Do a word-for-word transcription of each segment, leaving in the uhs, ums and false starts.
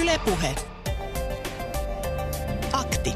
Yle Puhe. Akti.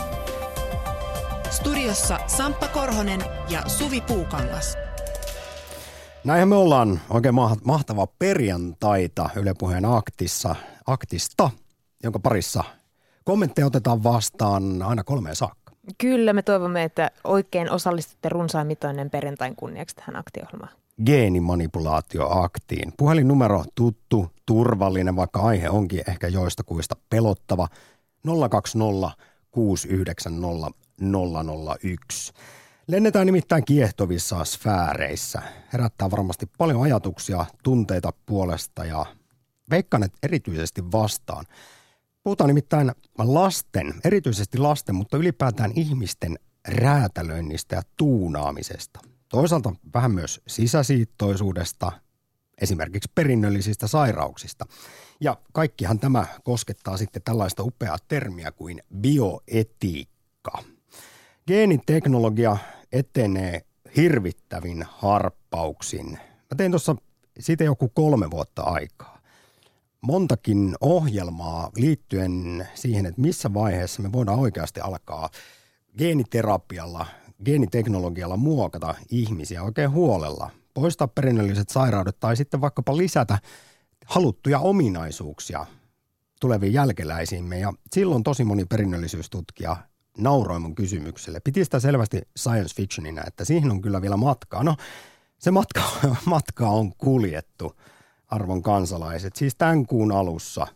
Studiossa Samppa Korhonen ja Suvi Puukangas. Näinhän me ollaan oikein mahtava perjantaita Yle Puheen aktissa, aktista, jonka parissa kommentteja otetaan vastaan aina kolmeen saakka. Kyllä, me toivomme, että oikein osallistutte runsain mitoinen perjantain kunniaksi tähän aktiohjelmaan. Geenimanipulaatioaktiin. Puhelinnumero tuttu, turvallinen, vaikka aihe onkin ehkä joistakuista pelottava. nolla kaksi nolla kuusi yhdeksän nolla nolla nolla yksi. Lennetään nimittäin kiehtovissa sfääreissä. Herättää varmasti paljon ajatuksia, tunteita puolesta ja veikkaan, että erityisesti vastaan. Puhutaan nimittäin lasten, erityisesti lasten, mutta ylipäätään ihmisten räätälöinnistä ja tuunaamisesta. Toisaalta vähän myös sisäsiittoisuudesta, esimerkiksi perinnöllisistä sairauksista. Ja kaikkihan tämä koskettaa sitten tällaista upeaa termiä kuin bioetiikka. Geeniteknologia etenee hirvittävin harppauksin. Mä tein tuossa siitä joku kolme vuotta aikaa. Montakin ohjelmaa liittyen siihen, että missä vaiheessa me voidaan oikeasti alkaa geeniterapialla, geeniteknologialla muokata ihmisiä oikein huolella. Poistaa perinnölliset sairaudet tai sitten vaikkapa lisätä haluttuja ominaisuuksia tuleviin jälkeläisiimme. Ja silloin tosi moni perinnöllisyystutkija nauroi mun kysymykselle. Piti sitä selvästi science fictionina, että siihen on kyllä vielä matkaa. No se matka, matka on kuljettu, arvon kansalaiset. Siis tämän kuun alussa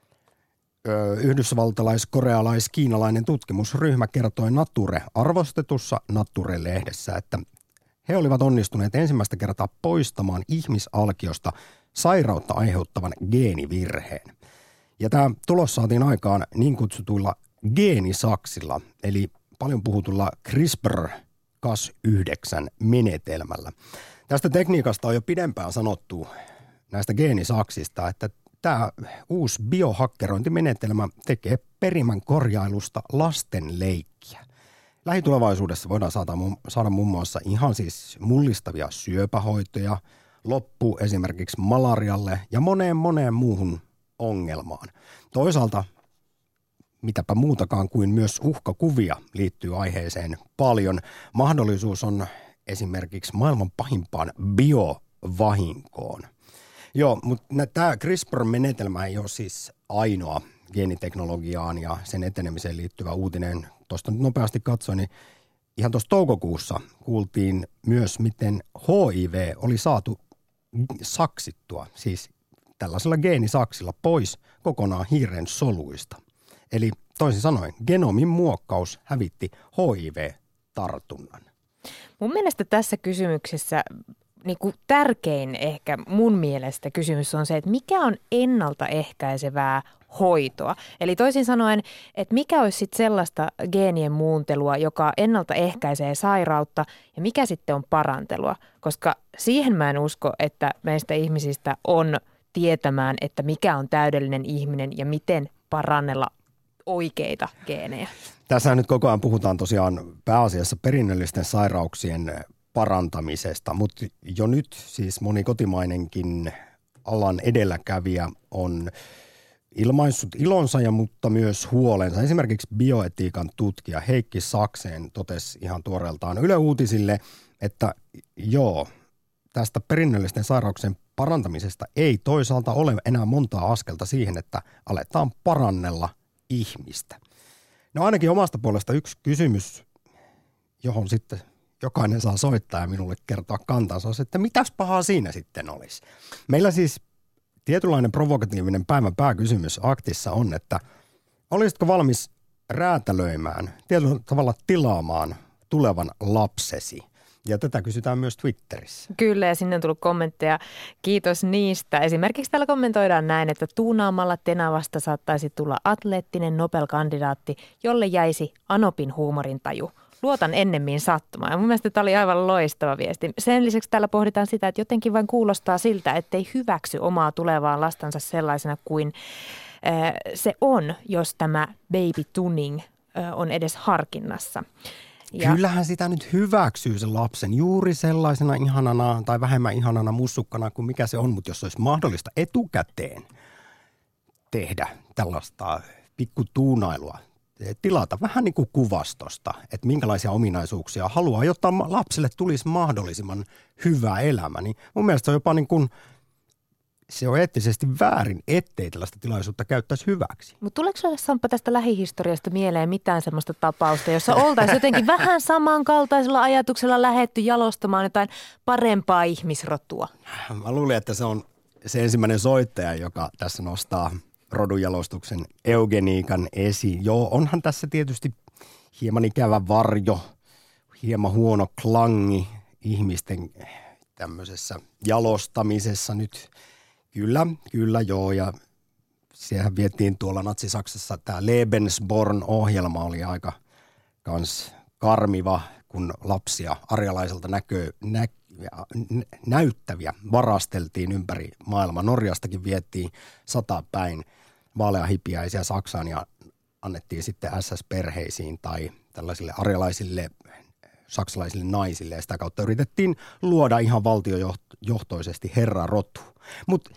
yhdysvaltalais-korealais-kiinalainen tutkimusryhmä kertoi Nature, arvostetussa Nature-lehdessä, että he olivat onnistuneet ensimmäistä kertaa poistamaan ihmisalkiosta sairautta aiheuttavan geenivirheen. Ja tämä tulos saatiin aikaan niin kutsutuilla geenisaksilla, eli paljon puhutulla CRISPR Cas yhdeksän menetelmällä. Tästä tekniikasta on jo pidempään sanottu näistä geenisaksista, että tämä uusi biohakkerointimenetelmä tekee perimän korjailusta lasten leikkiä. Lähitulevaisuudessa voidaan saada, saada muun muassa ihan siis mullistavia syöpähoitoja, loppu esimerkiksi malarialle ja moneen moneen muuhun ongelmaan. Toisaalta mitäpä muutakaan kuin myös uhkakuvia liittyy aiheeseen paljon. Mahdollisuus on esimerkiksi maailman pahimpaan biovahinkoon. Joo, mutta tämä CRISPR-menetelmä ei ole siis ainoa geeniteknologiaan ja sen etenemiseen liittyvä uutinen. Tuosta nyt nopeasti katsoin, niin ihan tuossa toukokuussa kuultiin myös, miten H I V oli saatu saksittua, siis tällaisella geenisaksilla pois kokonaan hiiren soluista. Eli toisin sanoen, genomin muokkaus hävitti H I V-tartunnan. Mun mielestä tässä kysymyksessä niin kuin tärkein ehkä mun mielestä kysymys on se, että mikä on ennaltaehkäisevää hoitoa. Eli toisin sanoen, että mikä olisi sitten sellaista geenien muuntelua, joka ennaltaehkäisee sairautta ja mikä sitten on parantelua. Koska siihen mä en usko, että meistä ihmisistä on tietämään, että mikä on täydellinen ihminen ja miten parannella oikeita geenejä. Tässä nyt koko ajan puhutaan tosiaan pääasiassa perinnöllisten sairauksien parantamisesta, mutta jo nyt siis moni kotimainenkin alan edelläkävijä on ilmaissut ilonsa ja mutta myös huolensa. Esimerkiksi bioetiikan tutkija Heikki Sakseen totesi ihan tuoreeltaan Yle Uutisille, että joo, tästä perinnöllisten sairauksien parantamisesta ei toisaalta ole enää montaa askelta siihen, että aletaan parannella ihmistä. No ainakin omasta puolesta yksi kysymys, johon sitten jokainen saa soittaa ja minulle kertoa kantansa, on se, että mitäs pahaa siinä sitten olisi. Meillä siis tietynlainen provokatiivinen päivän pääkysymys aktissa on, että olisitko valmis räätälöimään, tietyllä tavalla tilaamaan tulevan lapsesi? Ja tätä kysytään myös Twitterissä. Kyllä, ja sinne on tullut kommentteja. Kiitos niistä. Esimerkiksi täällä kommentoidaan näin, että tuunaamalla tenavasta saattaisi tulla atleettinen Nobel-kandidaatti, jolle jäisi Anopin huumorintaju. Luotan ennemmin sattumaan. Ja mun mielestä tämä oli aivan loistava viesti. Sen lisäksi täällä pohditaan sitä, että jotenkin vain kuulostaa siltä, ettei hyväksy omaa tulevaa lastansa sellaisena kuin äh, se on, jos tämä baby tuning äh, on edes harkinnassa. Ja kyllähän sitä nyt hyväksyy sen lapsen juuri sellaisena ihanana tai vähemmän ihanana mussukkana kuin mikä se on, mutta jos se olisi mahdollista etukäteen tehdä tällaista pikkutuunailua, tilata vähän niin kuin kuvastosta, että minkälaisia ominaisuuksia haluaa, jotta lapselle tulisi mahdollisimman hyvä elämä. Niin mun mielestä se on jopa niin kuin, se on eettisesti väärin, ettei tällaista tilaisuutta käyttäisi hyväksi. Mutta tuleeko sinulle, Samppa, tästä lähihistoriasta mieleen mitään sellaista tapausta, jossa oltaisiin jotenkin vähän samankaltaisella ajatuksella lähdetty jalostamaan jotain parempaa ihmisrotua? Mä luulin, että se on se ensimmäinen soittaja, joka tässä nostaa rodunjalostuksen eugeniikan esiin. Joo, onhan tässä tietysti hieman ikävä varjo, hieman huono klangi ihmisten tämmöisessä jalostamisessa nyt. Kyllä, kyllä joo, ja sehän vietiin tuolla Natsi-Saksassa, tämä Lebensborn-ohjelma oli aika kans karmiva, kun lapsia arjalaiselta näkö, nä, näyttäviä varasteltiin ympäri maailmaa. Norjastakin vietiin satapäin vaaleahipiäisiä Saksaan ja annettiin sitten äs äs-perheisiin tai tällaisille arjalaisille saksalaisille naisille ja sitä kautta yritettiin luoda ihan valtiojohtoisesti herrarotu. Mutta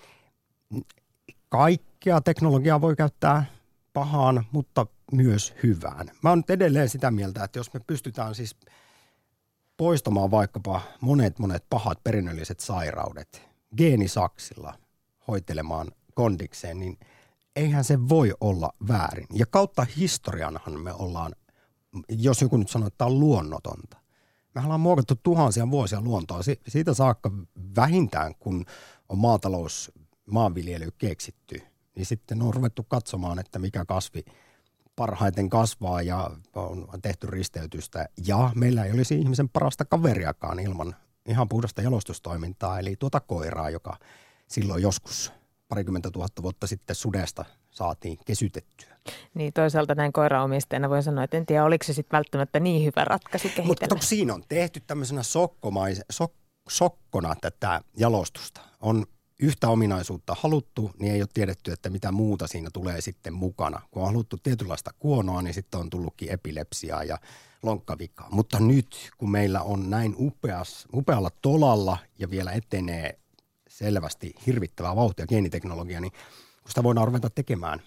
kaikkea teknologiaa voi käyttää pahaan, mutta myös hyvään. Mä oon nyt edelleen sitä mieltä, että jos me pystytään siis poistamaan vaikkapa monet monet pahat perinnölliset sairaudet geenisaksilla hoitelemaan kondikseen, niin eihän se voi olla väärin. Ja kautta historianhan me ollaan, jos joku nyt sanoo, että tämä on luonnotonta. Me ollaan muokattu tuhansia vuosia luontoa. Siitä saakka vähintään, kun on maatalous, maanviljely keksitty, niin sitten on ruvettu katsomaan, että mikä kasvi parhaiten kasvaa ja on tehty risteytystä. Ja meillä ei olisi ihmisen parasta kaveriakaan ilman ihan puhdasta jalostustoimintaa, eli tuota koiraa, joka silloin joskus parikymmentä tuhatta vuotta sitten sudesta saatiin kesytettyä. Niin toisaalta näin koiraomistajana voin sanoa, että en tiedä, oliko se sitten välttämättä niin hyvä ratkaisu kehitellä. Mutta siinä on tehty tämmöisenä sokkomais, sok, sokkona tätä jalostusta. On yhtä ominaisuutta haluttu, niin ei ole tiedetty, että mitä muuta siinä tulee sitten mukana. Kun on haluttu tietynlaista kuonoa, niin sitten on tullutkin epilepsiaa ja lonkkavikaa. Mutta nyt, kun meillä on näin upeas, upealla tolalla ja vielä etenee selvästi hirvittävää vauhtia geeniteknologia, niin kun sitä voidaan ruveta tekemään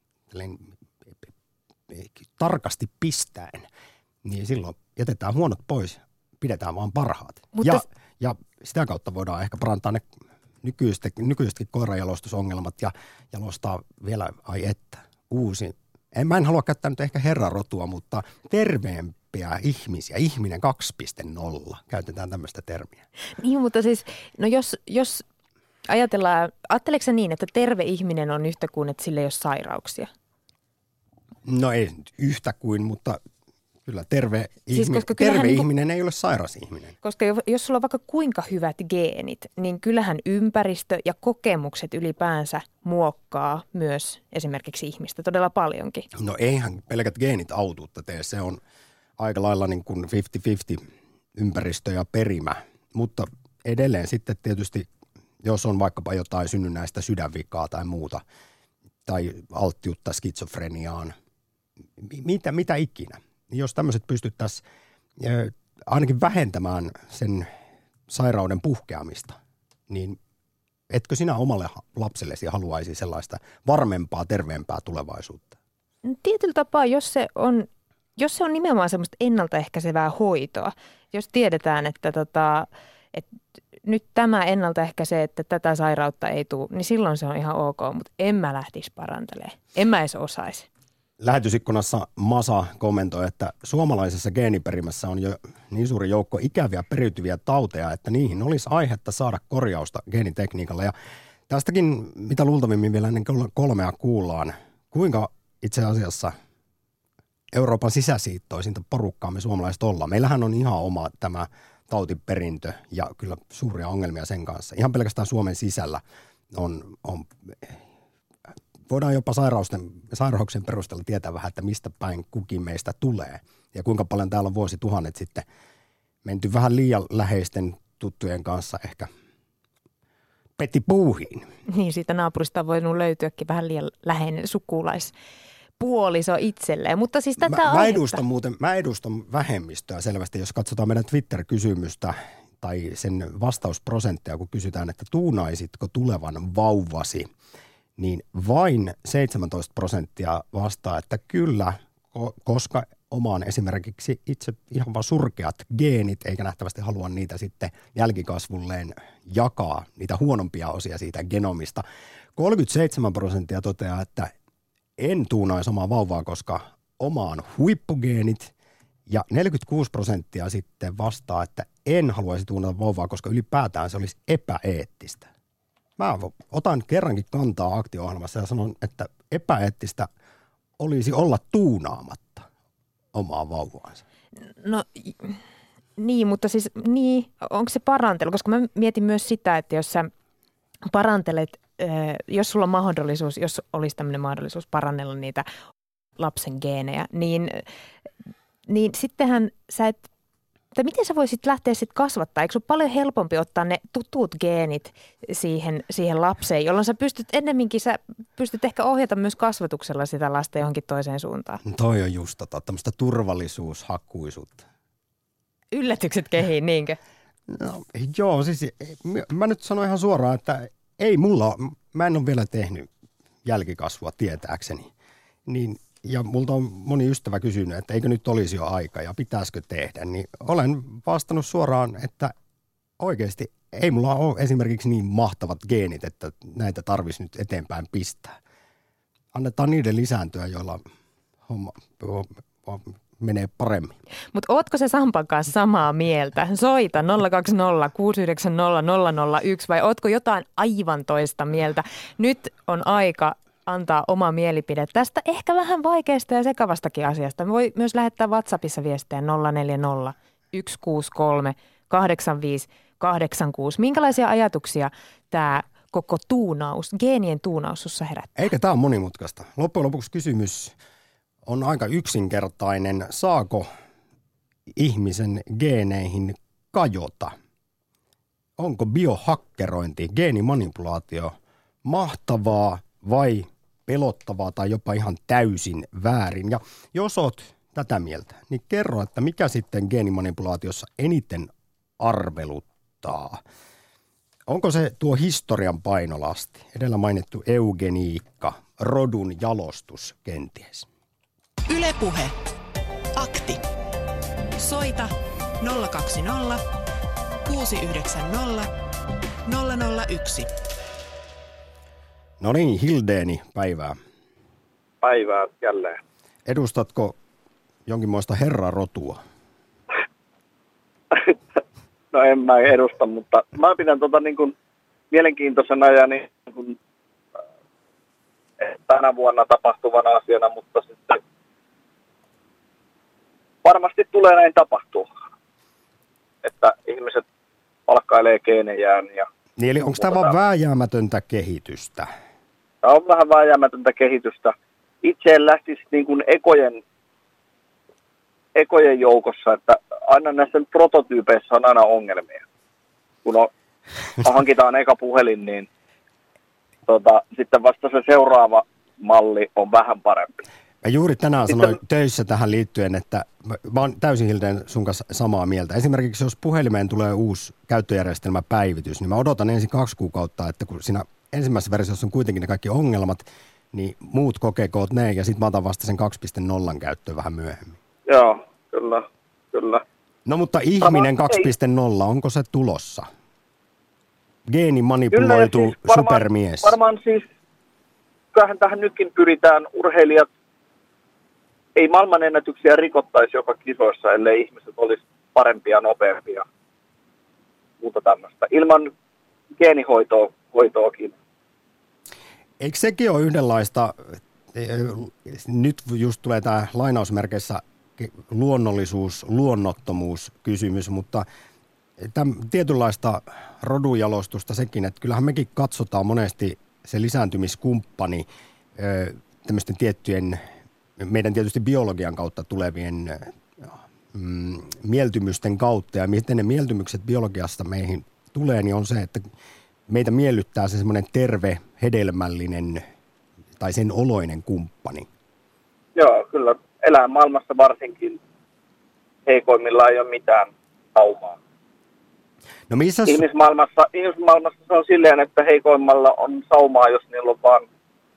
tarkasti pistäen, niin silloin jätetään huonot pois, pidetään vaan parhaat. Ja, ja sitä kautta voidaan ehkä parantaa ne nykyisetkin, nykyisetkin koirajalostusongelmat ja jalostaa vielä, ai että, uusi. En, mä en halua käyttää nyt ehkä herrarotua, mutta terveempiä ihmisiä, ihminen kaksi piste nolla, käytetään tämmöistä termiä. Niin, mutta siis, no jos, jos ajatellaan, ajatteleeko sä niin, että terve ihminen on yhtä kuin, että sillä ei ole sairauksia? No ei yhtä kuin, mutta kyllä terve, siis ihminen, terve niin kuin, ihminen ei ole sairas ihminen. Koska jos sulla on vaikka kuinka hyvät geenit, niin kyllähän ympäristö ja kokemukset ylipäänsä muokkaa myös esimerkiksi ihmistä todella paljonkin. No eihän pelkät geenit autuutta tee, se on aika lailla niin kuin viisikymmentä viisikymmentä ympäristö ja perimä, mutta edelleen sitten tietysti, jos on vaikkapa jotain synnynnäistä sydänvikaa tai muuta, tai alttiutta skitsofreniaan, mitä, mitä ikinä. Jos tämmöiset pystyttäisiin ainakin vähentämään sen sairauden puhkeamista, niin etkö sinä omalle lapsellesi haluaisi sellaista varmempaa, terveempää tulevaisuutta? Tietyllä tapaa, jos se on, jos se on nimenomaan semmoista ennaltaehkäisevää hoitoa, jos tiedetään, että tota, että nyt tämä ennaltaehkäisee, että tätä sairautta ei tule, niin silloin se on ihan ok, mutta en mä lähtisi parantelemaan. En mä edes osaisi. Lähetysikkunassa Masa kommentoi, että suomalaisessa geeniperimässä on jo niin suuri joukko ikäviä periytyviä tauteja, että niihin olisi aihetta saada korjausta geenitekniikalla. Ja tästäkin, mitä luultavimmin vielä ennen kolmea kuullaan, kuinka itse asiassa Euroopan sisäsiittoisinta porukkaa me suomalaiset ollaan. Meillähän on ihan oma tämä tautiperintö ja kyllä suuria ongelmia sen kanssa. Ihan pelkästään Suomen sisällä on, on voidaan jopa sairausten, sairauksien perusteella tietää vähän, että mistä päin kukin meistä tulee. Ja kuinka paljon täällä on vuosituhannet sitten menty vähän liian läheisten tuttujen kanssa ehkä pettipuuhiin. Niin, siitä naapurista on voinut löytyäkin vähän liian läheinen sukulaispuoliso itselleen. Mutta siis tätä mä, mä, edustan muuten, mä edustan vähemmistöä selvästi, jos katsotaan meidän Twitter-kysymystä tai sen vastausprosentteja, kun kysytään, että tuunaisitko tulevan vauvasi niin vain seitsemäntoista prosenttia vastaa, että kyllä, koska omaan esimerkiksi itse ihan vaan surkeat geenit, eikä nähtävästi halua niitä sitten jälkikasvulleen jakaa, niitä huonompia osia siitä genomista. kolmekymmentäseitsemän prosenttia toteaa, että en tuunaisi omaa vauvaa, koska omaan huippugeenit, ja neljäkymmentäkuusi prosenttia sitten vastaa, että en haluaisi tuunata vauvaa, koska ylipäätään se olisi epäeettistä. Mä otan kerrankin kantaa aktio-ohjelmassa ja sanon, että epäeettistä olisi olla tuunaamatta omaa vauvaansa. No niin, mutta siis niin, onko se parantelu? Koska mä mietin myös sitä, että jos sä parantelet, jos sulla on mahdollisuus, jos olisi tämmöinen mahdollisuus parannella niitä lapsen geenejä, niin, niin sittenhän sä et, tai miten sä voisit lähteä sitten kasvattaa? Eikö se ole paljon helpompi ottaa ne tutut geenit siihen, siihen lapseen, jolloin sä pystyt ennemminkin, sä pystyt ehkä ohjata myös kasvatuksella sitä lasta johonkin toiseen suuntaan? No toi on just tota, tämmöistä turvallisuushakuisuutta. Yllätykset kehiin, niinkö? No joo, siis mä nyt sanon ihan suoraan, että ei mulla, mä en ole vielä tehnyt jälkikasvua tietääkseni, niin ja multa on moni ystävä kysynyt, että eikö nyt olisi jo aika ja pitäisikö tehdä, niin olen vastannut suoraan, että oikeasti ei mulla ole esimerkiksi niin mahtavat geenit, että näitä tarvitsisi nyt eteenpäin pistää. Annetaan niiden lisääntyä, joilla homma menee paremmin. Mutta ootko se Sampan kanssa samaa mieltä? Soita nolla kaksi nolla kuusi yhdeksän nolla nolla nolla yksi vai ootko jotain aivan toista mieltä? Nyt on aika antaa oma mielipide tästä ehkä vähän vaikeasta ja sekavastakin asiasta. Voi myös lähettää WhatsAppissa viestejä nolla neljä nolla yksi kuusi kolme kahdeksan viisi kahdeksan kuusi. Minkälaisia ajatuksia tämä koko tuunaus, geenien tuunaus sussa herättää? Eikä tämä ole monimutkaista. Loppujen lopuksi kysymys on aika yksinkertainen. Saako ihmisen geeneihin kajota? Onko biohakkerointi, geenimanipulaatio mahtavaa vai pelottavaa tai jopa ihan täysin väärin? Ja jos oot tätä mieltä, niin kerro, että mikä sitten geenimanipulaatiossa eniten arveluttaa? Onko se tuo historian painolasti, edellä mainittu eugeniikka, rodun jalostus kenties? Yle Puhe. Akti. Soita nolla kaksi nolla kuusi yhdeksän nolla nolla nolla yksi. No niin, Hildeni, päivää. Päivää jälleen. Edustatko jonkinmoista herrarotua? No en mä edusta, mutta mä pidän tota niin kuin mielenkiintoisena ja niin kuin tänä vuonna tapahtuvana asiana, mutta sitten varmasti tulee näin tapahtua, että ihmiset palkkailee geenejään. Ja niin, eli onko tämä vaan vääjäämätöntä kehitystä? Tämä on vähän vääjäämätöntä kehitystä. Itse en lähtisi niin kuin ekojen, ekojen joukossa, että aina näissä prototyypeissä on aina ongelmia. Kun on, hankitaan eka puhelin, niin tota, sitten vasta se seuraava malli on vähän parempi. Mä juuri tänään sitten sanoin töissä tähän liittyen, että mä oon täysin Hilden sun kanssa samaa mieltä. Esimerkiksi jos puhelimeen tulee uusi käyttöjärjestelmäpäivitys, niin mä odotan ensin kaksi kuukautta, että kun siinä ensimmäisessä versiossa on kuitenkin ne kaikki ongelmat, niin muut kokekoot ne ja sitten mä otan vasta sen kaksi piste nolla käyttöön vähän myöhemmin. Joo, kyllä, kyllä. No mutta ihminen kaksi piste nolla, onko se tulossa? Geenimanipuloitu siis varmaan, supermies. Varmaan siis, kyllähän tähän nytkin pyritään, urheilijat ei maailmanennätyksiä rikottaisi joka kisoissa, ellei ihmiset olisi parempia, nopeampia, muuta tämmöistä. Ilman geenihoitoakin. Eikö sekin ole yhdenlaista, nyt just tulee tämä lainausmerkeissä luonnollisuus, luonnottomuus kysymys, mutta tämän tietynlaista rodunjalostusta sekin, että kyllähän mekin katsotaan monesti se lisääntymiskumppani tämmöisten tiettyjen, meidän tietysti biologian kautta tulevien mm, mieltymysten kautta, ja miten ne mieltymykset biologiasta meihin tulee, niin on se, että meitä miellyttää se semmoinen terve, hedelmällinen tai sen oloinen kumppani. Joo, kyllä. Eläinmaailmassa varsinkin heikoimmilla ei ole mitään saumaa. No missä... ihmismaailmassa, ihmismaailmassa se on silleen, että heikoimmalla on saumaa, jos niillä on vaan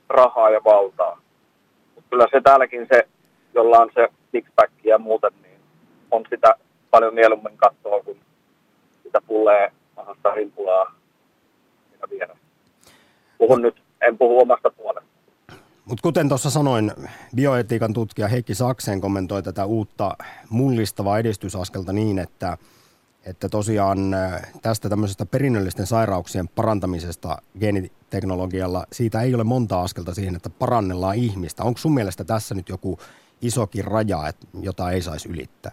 rahaa ja valtaa. Mut kyllä se täälläkin se, jolla on se six-pack ja muuten, niin on sitä paljon mieluummin katsoa, kun sitä pullee mahasta rimpulaa siinä vieressä. Puhun nyt, en puhu omasta puolesta. Mutta kuten tuossa sanoin, bioetiikan tutkija Heikki Sakseen kommentoi tätä uutta mullistavaa edistysaskelta niin, että, että tosiaan tästä tämmöisestä perinnöllisten sairauksien parantamisesta geeniteknologialla, siitä ei ole monta askelta siihen, että parannellaan ihmistä. Onko sun mielestä tässä nyt joku isokin raja, että, jota ei saisi ylittää?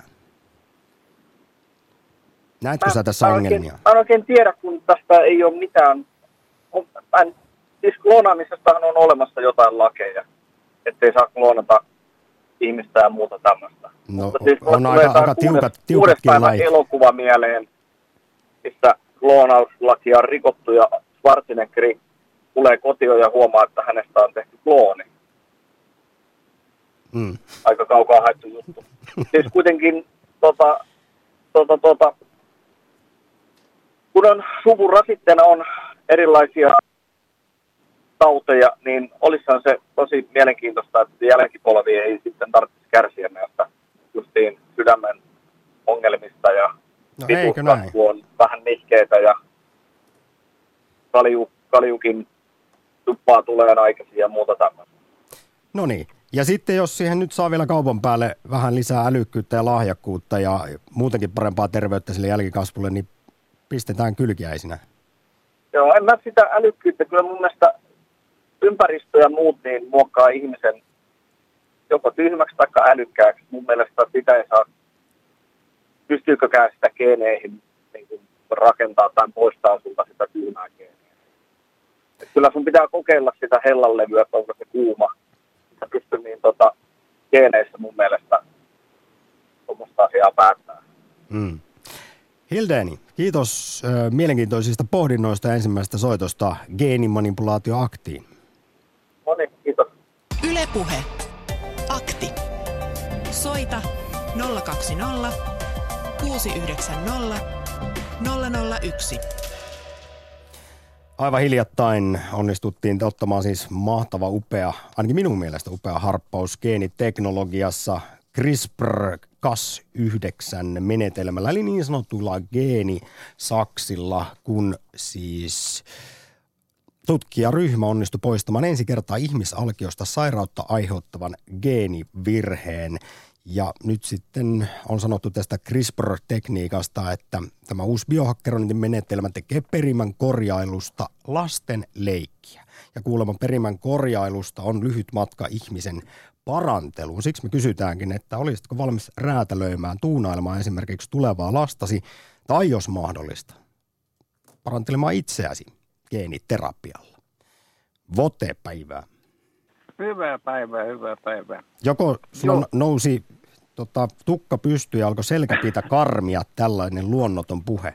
Näetkö sä tässä mä ongelmia? Oikein, mä en oikein tiedä, kun tästä ei ole mitään. On, mä en, siis kloonaamisestahan on olemassa jotain lakeja, ettei saa kloonata ihmistä ja muuta tämmöistä. No, mutta siis on aika, aika tiukat, tiukatkin lait. Elokuva mieleen, missä kloonauslakia on rikottu ja Schwarzeneggeri tulee kotiin ja huomaa, että hänestä on tehty klooni. Mm. Aika kaukaa haettu juttu. Siis kuitenkin tota, tota, tota, kun on suvun rasitteena on erilaisia tauteja, niin olisihan se tosi mielenkiintoista, että jälkipolvi ei sitten tarvitsisi kärsiä näistä justiin sydämen ongelmista ja no, pituuskasvu on vähän nihkeitä ja kalju, kaljukin tuppaa tulee aikaisin ja muuta tämmöistä. No niin. Ja sitten jos siihen nyt saa vielä kaupan päälle vähän lisää älykkyyttä ja lahjakkuutta ja muutenkin parempaa terveyttä sille jälkikasvulle, niin pistetään kylkiäisinä. Joo, en mä sitä älykkyyttä. Kyllä mun mielestä ympäristö ja muut niin muokkaa ihmisen joko tyhmäksi tai älykkääksi. Mun mielestä sitä ei saa, pystyykkökään sitä geeneihin niin kuin rakentaa tai poistaa sulta sitä tyhmää geeniä. Et kyllä sun pitää kokeilla sitä hellanlevyä, että onko se kuuma. Sä pystyy niin tota, geeneissä mun mielestä tuommoista asiaa päättää. Mm. Hildeni, kiitos ö, mielenkiintoisista pohdinnoista ja ensimmäisestä soitosta geenimanipulaatioaktiin. No niin, kiitos. Yle Puhe. Akti. Soita nolla kaksi nolla kuusi yhdeksän nolla nolla nolla yksi. Aivan hiljattain onnistuttiin ottamaan siis mahtava, upea, ainakin minun mielestä upea harppaus geeniteknologiassa CRISPR Cas yhdeksän menetelmällä, eli niin sanotuilla geenisaksilla, kun siis tutkijaryhmä onnistui poistamaan ensi kertaa ihmisalkiosta sairautta aiheuttavan geenivirheen. Ja nyt sitten on sanottu tästä CRISPR-tekniikasta, että tämä uusi biohakkeroinnin menetelmä tekee perimän korjailusta lasten leikkiä. Ja kuulemma perimän korjailusta on lyhyt matka ihmisen paranteluun. Siksi me kysytäänkin, että olisitko valmis räätälöimään, tuunailemaan esimerkiksi tulevaa lastasi, tai jos mahdollista, parantelemaan itseäsi geeniterapialla. Vote-päivää. Hyvää päivää, hyvää päivää. Joko sulla Joo. nousi tota, tukka pystyyn ja alkoi selkäpiitä karmia tällainen luonnoton puhe?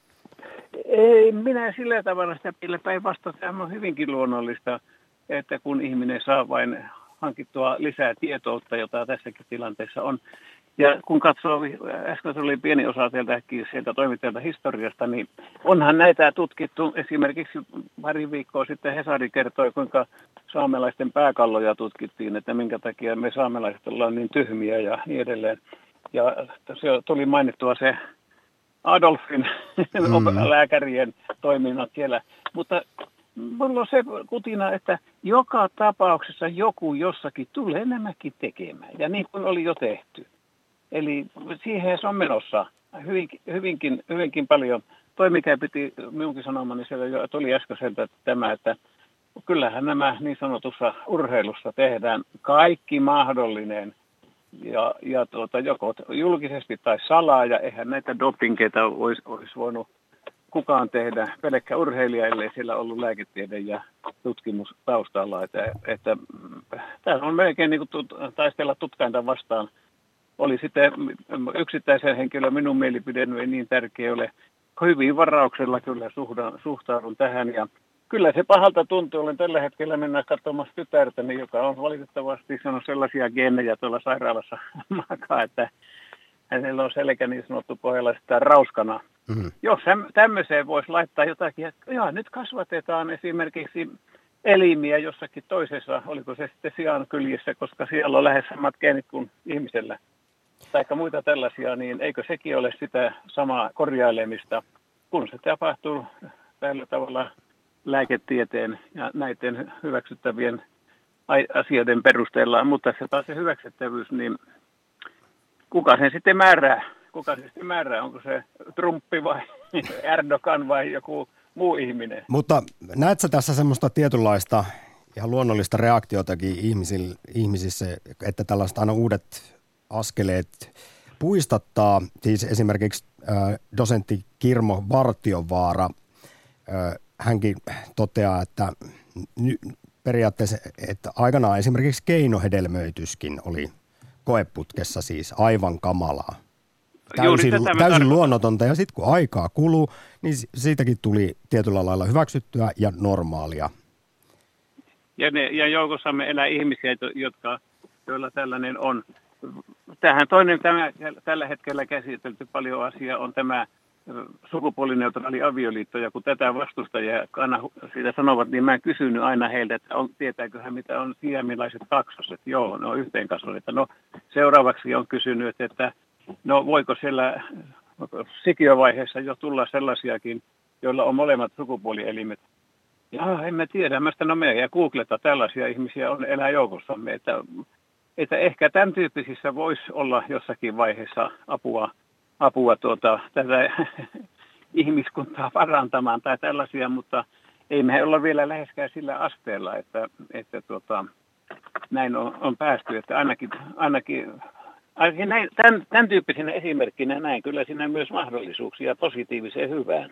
Ei minä sillä tavalla sitä pillä päinvastoin. Tämä on hyvinkin luonnollista, että kun ihminen saa vain hankittua lisää tietoutta, jota tässäkin tilanteessa on. Ja kun katsoo, äsken oli pieni osa sieltä, sieltä toimittajalta historiasta, niin onhan näitä tutkittu. Esimerkiksi pari viikkoa sitten Hesari kertoi, kuinka saamelaisten pääkalloja tutkittiin, että minkä takia me saamelaiset ollaan niin tyhmiä ja niin edelleen. Ja se tuli mainittua se Adolfin mm. lääkärien toiminnat siellä. Mutta mulla on se kutina, että joka tapauksessa joku jossakin tulee nämäkin tekemään. Ja niin kuin oli jo tehty. Eli siihen se on menossa hyvinkin, hyvinkin, hyvinkin paljon. Toi, mikä piti minunkin sanomani, siellä jo tuli äskeiseltä tämä, että kyllähän nämä niin sanotussa urheilussa tehdään kaikki mahdollinen. Ja, ja tuota, joko julkisesti tai salaa, ja eihän näitä dopingeita olisi, olisi voinut kukaan tehdä pelkkä urheilija, ellei siellä ollut lääketiede ja tutkimus taustalla. Että, että, tämä on melkein niin kuin taistella tutkainta vastaan. Oli sitten yksittäisen henkilön minun mielipide ei niin tärkeä ole. Hyvin varauksella kyllä suhtaudun tähän. Ja kyllä se pahalta tuntuu. Olen tällä hetkellä mennä katsomassa tytärtäni, joka on valitettavasti sanonut sellaisia geenejä tuolla sairaalassa makaa, että hänellä on selkä niin sanottu pohjalla sitä rauskana. Mm-hmm. Jos tämmöiseen voisi laittaa jotakin, että joo, nyt kasvatetaan esimerkiksi elimiä jossakin toisessa, oliko se sitten sian kyljessä, koska siellä on lähes samat geenit kuin ihmisellä, tai muita tällaisia, niin eikö sekin ole sitä samaa korjailemista, kun se tapahtuu tällä tavalla lääketieteen ja näiden hyväksyttävien asioiden perusteella, mutta se taas se hyväksyttävyys, niin kuka sen sitten määrää? Kuka se sitten määrää? Onko se Trumpi vai Erdogan vai joku muu ihminen? Mutta näet sä tässä semmoista tietynlaista ihan luonnollista reaktiotakin ihmisissä, että tällaista aina uudet askeleet puistattaa, siis esimerkiksi äh, dosentti Kirmo Vartiovaara, äh, hänkin toteaa, että ny, periaatteessa, että aikanaan esimerkiksi keinohedelmöityskin oli koeputkessa siis aivan kamalaa. Täysin, täysin luonnotonta, ja sitten kun aikaa kuluu, niin siitäkin tuli tietyllä lailla hyväksyttyä ja normaalia. Ja, ne, ja joukossamme elää ihmisiä, jotka, joilla tällainen on. Tähän toinen tämä, tällä hetkellä käsitelty paljon asia on tämä sukupuolineutraali avioliitto, ja kun tätä vastustajia aina siitä sanovat, niin mä en kysynyt aina heiltä, että on, tietääköhän mitä on siamilaiset kaksoset. Joo, ne on yhteenkasvaneita. No seuraavaksi on kysynyt, että no voiko siellä sikiövaiheessa jo tulla sellaisiakin, joilla on molemmat sukupuolielimet. Jaa, emme tiedä. Mä sitä no me ja googleta tällaisia ihmisiä on elää joukossamme, että, että ehkä tämän tyyppisissä voisi olla jossakin vaiheessa apua, apua tuota, tätä ihmiskuntaa parantamaan tai tällaisia, mutta ei me olla vielä läheskään sillä asteella, että, että tuota, näin on, on päästy, että ainakin, ainakin Ainakin näin, tämän, tämän tyyppisenä esimerkkinä näin kyllä siinä myös mahdollisuuksia positiiviseen hyvään.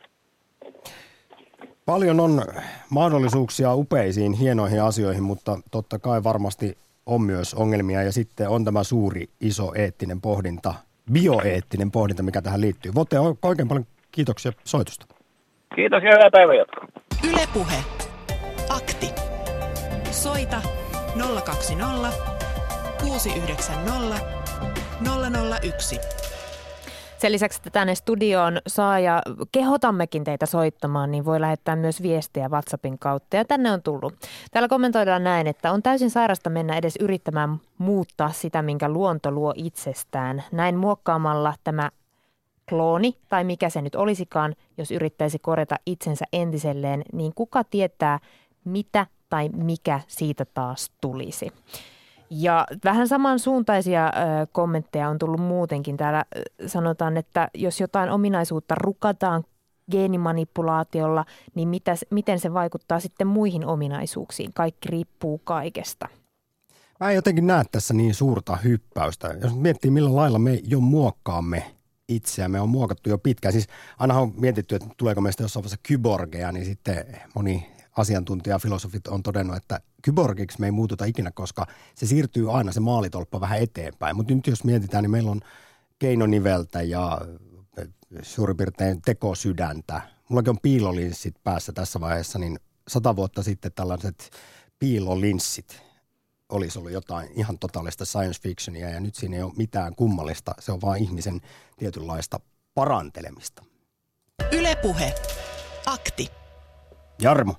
Paljon on mahdollisuuksia upeisiin, hienoihin asioihin, mutta totta kai varmasti on myös ongelmia. Ja sitten on tämä suuri, iso eettinen pohdinta, bioeettinen pohdinta, mikä tähän liittyy. Voitte oikein paljon kiitoksia soitusta. Kiitos ja hyvää päivänjatkoa. Yle Puhe. Akti. Soita nolla kaksi nolla kuusi yhdeksän nolla nolla nolla yksi. Sen lisäksi, että tänne studioon saa ja kehotammekin teitä soittamaan, niin voi lähettää myös viestiä WhatsAppin kautta. Ja tänne on tullut. Täällä kommentoidaan näin, että on täysin sairasta mennä edes yrittämään muuttaa sitä, minkä luonto luo itsestään. Näin muokkaamalla tämä klooni, tai mikä se nyt olisikaan, jos yrittäisi korjata itsensä entiselleen, niin kuka tietää, mitä tai mikä siitä taas tulisi. Ja vähän samansuuntaisia ö, kommentteja on tullut muutenkin. Täällä ö, sanotaan, että jos jotain ominaisuutta rukataan geenimanipulaatiolla, niin mitä, miten se vaikuttaa sitten muihin ominaisuuksiin? Kaikki riippuu kaikesta. Mä en jotenkin näe tässä niin suurta hyppäystä. Jos miettii, millä lailla me jo muokkaamme itseämme, on muokattu jo pitkään. Siis ainahan on mietitty, että tuleeko meistä jossain vaiheessa kyborgeja, niin sitten moni asiantuntijafilosofit on todennut, että kyborgiksi me ei muututa ikinä, koska se siirtyy aina se maalitolppa vähän eteenpäin. Mutta nyt jos mietitään, niin meillä on keinoniveltä ja suurin piirtein tekosydäntä. Mullakin on piilolinssit päässä tässä vaiheessa, niin sata vuotta sitten tällaiset piilolinssit olisi ollut jotain ihan totaalista science fictionia, ja nyt siinä ei ole mitään kummallista. Se on vain ihmisen tietynlaista parantelemista. Yle Puhe. Akti. Jarmo.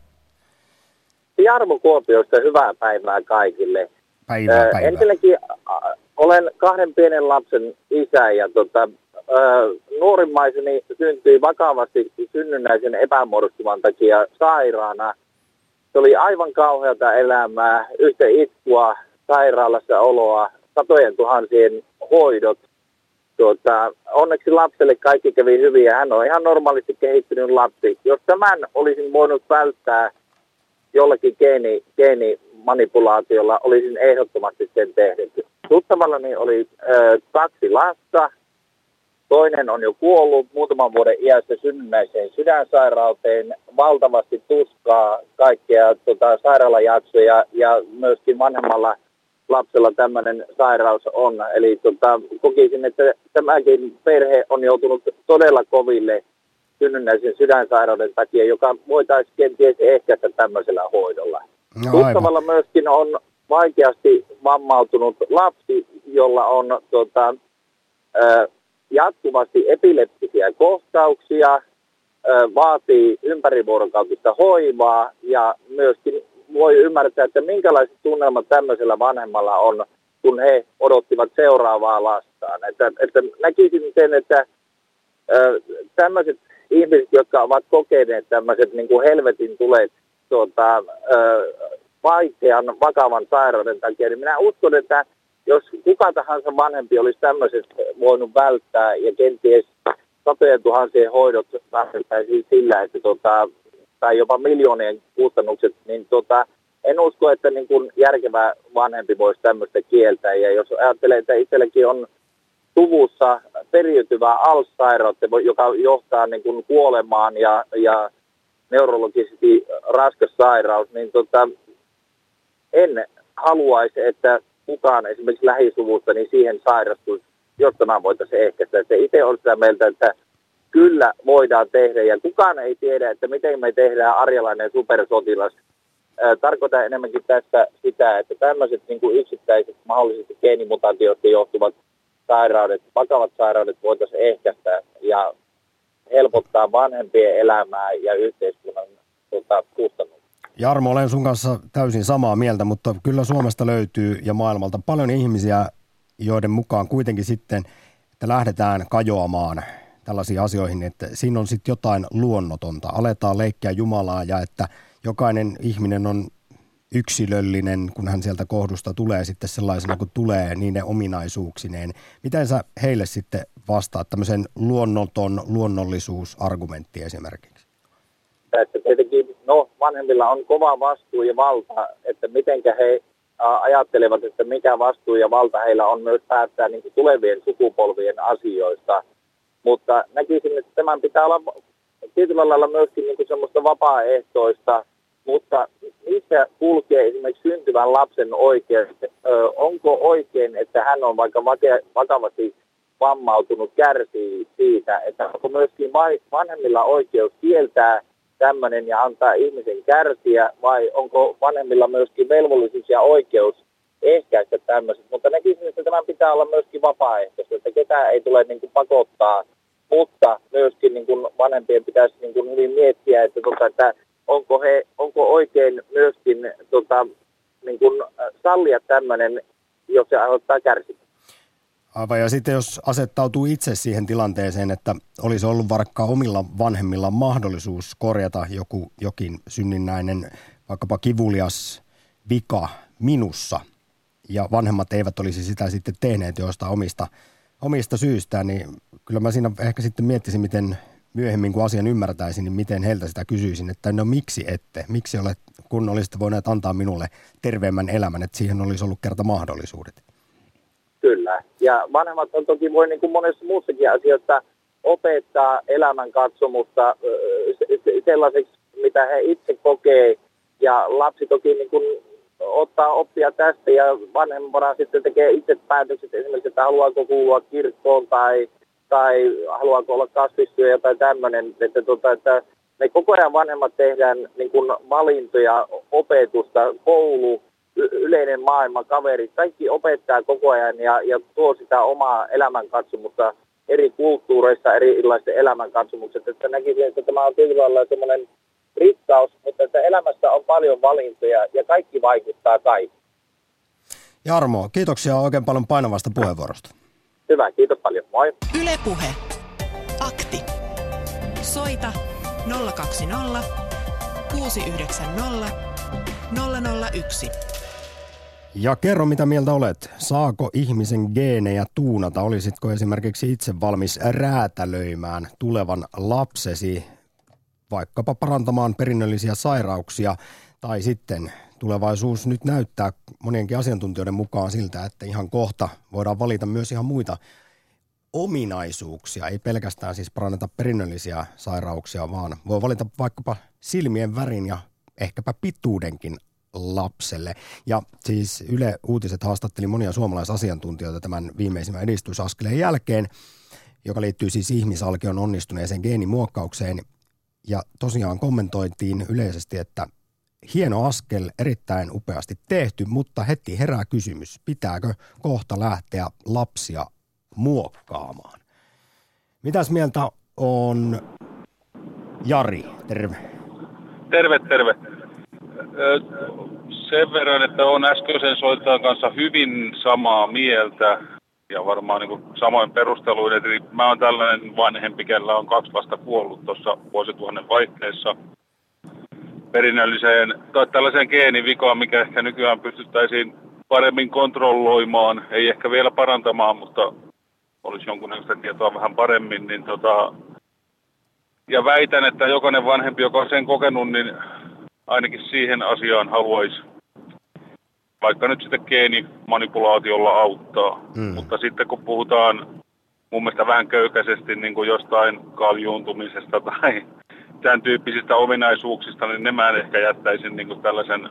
Jarmo Kuopiosta, hyvää päivää kaikille. Päivää, päivää. Ensinnäkin äh, olen kahden pienen lapsen isä, ja tota, äh, nuorimmaiseni syntyi vakavasti synnynnäisen epämuodostuman takia sairaana. Se oli aivan kauheata elämää, yhtä itkua, sairaalassa oloa, satojen tuhansien hoidot. Tuota, onneksi lapselle kaikki kävi hyvin ja hän on ihan normaalisti kehittynyt lapsi. Jos tämän olisin voinut välttää jollakin geeni, geenimanipulaatiolla, olisin ehdottomasti sen tehnyt. Tuttavallani oli ö, kaksi lasta. Toinen on jo kuollut muutaman vuoden iässä synnynnäiseen sydänsairauteen, valtavasti tuskaa, kaikkea tota, sairaalajaksoja, ja myöskin vanhemmalla lapsella tämmöinen sairaus on. Eli tota, kokisin, että tämäkin perhe on joutunut todella koville synnynnäisen sydänsairauden takia, joka voitaisiin kenties ehkäistä tämmöisellä hoidolla. No, tuttavalla myöskin on vaikeasti vammautunut lapsi, jolla on tota, ö, jatkuvasti epileptisiä kohtauksia, ö, vaatii ympärivuorokautista hoivaa ja myöskin voi ymmärtää, että minkälaiset tunnelmat tämmöisellä vanhemmalla on, kun he odottivat seuraavaa lastaan. Että, että näkisin sen, että ö, tämmöiset ihmiset, jotka ovat kokeneet tämmöiset niin kuin helvetin tulet tuota, ö, vaikean, vakavan sairauden takia, niin minä uskon, että jos kuka tahansa vanhempi olisi tämmöiset voinut välttää ja kenties satojen tuhansien hoidot välttäisiin sillä, että tota, tai jopa miljoonien kustannukset, niin tota, en usko, että niin kuin järkevä vanhempi voisi tämmöistä kieltää. Ja jos ajattelee, että itselläkin on suvussa periytyvää Alzheimer-sairautta, joka johtaa niin kuin kuolemaan ja, ja neurologisesti raskas sairaus, niin tota, en haluaisi, että kukaan esimerkiksi lähisuvusta niin siihen sairastuisi, jotta nämä voitaisiin ehkäistä. Se itse on sitä mieltä, että kyllä voidaan tehdä, ja kukaan ei tiedä, että miten me tehdään arjalainen supersotilas. Ää, tarkoitan enemmänkin tästä sitä, että tämmöiset niin kuin yksittäiset mahdollisesti geenimutaatioista johtuvat sairaudet, vakavat sairaudet voitaisiin ehkäistä ja helpottaa vanhempien elämää ja yhteiskunnan tota, kustannuksia. Jarmo, olen sun kanssa täysin samaa mieltä, mutta kyllä Suomesta löytyy ja maailmalta paljon ihmisiä, joiden mukaan kuitenkin sitten, että lähdetään kajoamaan tällaisiin asioihin, että siinä on sitten jotain luonnotonta. Aletaan leikkiä Jumalaa ja että jokainen ihminen on yksilöllinen, kun hän sieltä kohdusta tulee sitten sellaisena, kun tulee niiden ominaisuuksineen. Miten sä heille sitten vastaat tämmöisen luonnoton luonnollisuusargumentti esimerkiksi? Että tietenkin no, vanhemmilla on kova vastuu ja valta, että mitenkä he ajattelevat, että mikä vastuu ja valta heillä on myös päättää niin kuin tulevien sukupolvien asioista. Mutta näkisin, että tämän pitää olla tietyllä lailla myöskin niin kuin semmoista vapaaehtoista, mutta missä kulkee esimerkiksi syntyvän lapsen oikeus? Ö, onko oikein, että hän on vaikka vakavasti vammautunut, kärsii siitä, että onko myöskin vanhemmilla oikeus kieltää tämmöinen ja antaa ihmisen kärsiä, vai onko vanhemmilla myöskin velvollisuus ja oikeus ehkäistä tämmöiset? Mutta näkisin, että tämän pitää olla myöskin vapaaehtoista, että ketään ei tule niin kuin pakottaa, mutta myöskin niin kuin vanhempien pitäisi niin kuin hyvin miettiä, että, tota, että onko, he, onko oikein myöskin tota, niin kuin sallia tämmöinen, jos se aiheuttaa kärsimystä. Aivan, ja sitten jos asettautuu itse siihen tilanteeseen, että olisi ollut vaikka omilla vanhemmilla mahdollisuus korjata joku, jokin synninnäinen, vaikkapa kivulias vika minussa, ja vanhemmat eivät olisi sitä sitten tehneet jostain omista, omista syystään, niin kyllä mä siinä ehkä sitten miettisin, miten myöhemmin kun asian ymmärtäisin, niin miten heiltä sitä kysyisin, että no miksi ette, miksi olet, kun olisitte voineet antaa minulle terveemmän elämän, että siihen olisi ollut kerta mahdollisuudet. Kyllä. Ja vanhemmat on toki voi niin kuin monessa muussakin asioissa opettaa elämänkatsomusta sellaiseksi, mitä he itse kokee. Ja lapsi toki niin kuin ottaa oppia tästä ja vanhempana sitten tekee itse päätökset esimerkiksi, että haluaako kuulua kirkkoon tai, tai haluaako olla kasvissyöjä tai tämmöinen. Että, tota, että me koko ajan vanhemmat tehdään niin kuin valintoja, opetusta, koulu, yleinen maailma, kaverit, kaikki opettaa koko ajan ja, ja tuo sitä omaa elämänkatsomusta eri kulttuureissa, erilaisten elämänkatsomukset. Että näkisin, että tämä on tietyllä lailla semmoinen rikkaus, mutta että elämässä on paljon valintoja ja kaikki vaikuttaa kaikki. Jarmo, kiitoksia oikein paljon painavasta puheenvuorosta. Hyvä, kiitos paljon. Moi. Yle Puhe. Akti. Soita nolla kaksi nolla kuusi yhdeksän nolla nolla nolla yksi. Ja kerro, mitä mieltä olet. Saako ihmisen geenejä tuunata? Olisitko esimerkiksi itse valmis räätälöimään tulevan lapsesi vaikkapa parantamaan perinnöllisiä sairauksia? Tai sitten tulevaisuus nyt näyttää monienkin asiantuntijoiden mukaan siltä, että ihan kohta voidaan valita myös ihan muita ominaisuuksia. Ei pelkästään siis paranneta perinnöllisiä sairauksia, vaan voi valita vaikkapa silmien värin ja ehkäpä pituudenkin lapselle. Ja siis Yle Uutiset haastatteli monia suomalaisasiantuntijoita tämän viimeisimmän edistysaskeleen jälkeen, joka liittyy siis ihmisalkion onnistuneeseen geenimuokkaukseen. Ja tosiaan kommentoitiin yleisesti, että hieno askel, erittäin upeasti tehty, mutta heti herää kysymys, pitääkö kohta lähteä lapsia muokkaamaan? Mitäs mieltä on Jari? Terve. Terve, terve. Sen verran, että olen äskeisen soittajan kanssa hyvin samaa mieltä ja varmaan niin kuin samoin perusteluin. Eli mä oon tällainen vanhempi, kellä on kaksi lasta kuollut tuossa vuosituhannen vaihteessa perinnölliseen tai tällaiseen geenivikaan, mikä ehkä nykyään pystyttäisiin paremmin kontrolloimaan, ei ehkä vielä parantamaan, mutta olisi jonkunnäköistä tietoa vähän paremmin. Niin tota, ja väitän, että jokainen vanhempi, joka on sen kokenut, niin ainakin siihen asiaan haluaisi vaikka nyt sitten geenimanipulaatiolla auttaa. Mm. Mutta sitten kun puhutaan mun mielestä vähän köykäisesti niin kuin jostain kaljuuntumisesta tai tämän tyyppisistä ominaisuuksista, niin ne mä en ehkä jättäisin niin kuin tällaisen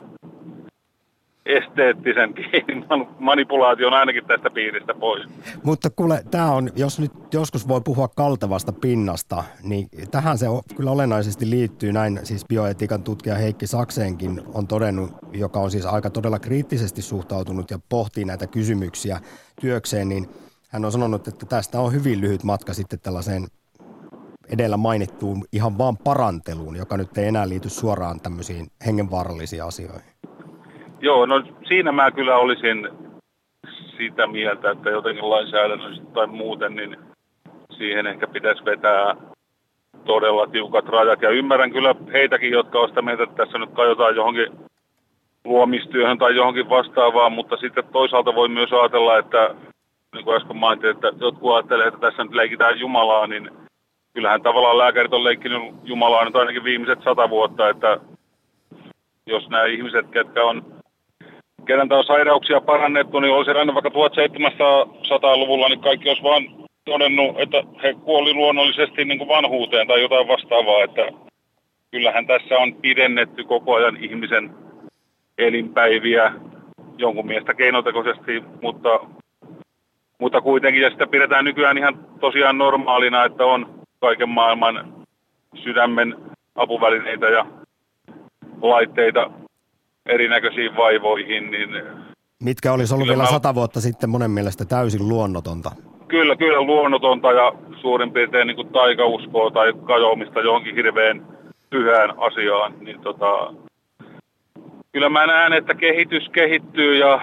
esteettisen manipulaation ainakin tästä piiristä pois. Mutta kuule, tämä on, jos nyt joskus voi puhua kaltevasta pinnasta, niin tähän se kyllä olennaisesti liittyy, näin siis bioetiikan tutkija Heikki Sakseenkin on todennut, joka on siis aika todella kriittisesti suhtautunut ja pohtii näitä kysymyksiä työkseen, niin hän on sanonut, että tästä on hyvin lyhyt matka sitten tällaiseen edellä mainittuun ihan vaan paranteluun, joka nyt ei enää liity suoraan tämmöisiin hengenvaarallisiin asioihin. Joo, no siinä mä kyllä olisin sitä mieltä, että jotenkin lainsäädännöllisesti tai muuten, niin siihen ehkä pitäisi vetää todella tiukat rajat. Ja ymmärrän kyllä heitäkin, jotka on sitä mieltä, että tässä nyt kajotaan johonkin luomistyöhön tai johonkin vastaavaan, mutta sitten toisaalta voi myös ajatella, että niin kuin äsken mainitsin, että jotkut ajattelee, että tässä nyt leikitään Jumalaa, niin kyllähän tavallaan lääkärit on leikkinyt Jumalaa nyt ainakin viimeiset sata vuotta, että jos nämä ihmiset, ketkä on kenen on sairauksia parannettu, niin olisi ennen vaikka tuhatseitsemänsataaluvulla, niin kaikki olisi vaan todennut, että he kuoli luonnollisesti niin kuin vanhuuteen tai jotain vastaavaa, että kyllähän tässä on pidennetty koko ajan ihmisen elinpäiviä jonkun mielestä keinotekoisesti, mutta, mutta kuitenkin, ja sitä pidetään nykyään ihan tosiaan normaalina, että on kaiken maailman sydämen apuvälineitä ja laitteita erinäköisiin vaivoihin. Niin mitkä olisi ollut vielä mä... sata vuotta sitten monen mielestä täysin luonnotonta? Kyllä, kyllä luonnotonta ja suurin piirtein niin kuin taikauskoa tai kajoamista johonkin hirveän pyhään asiaan. Niin tota, kyllä mä näen, että kehitys kehittyy ja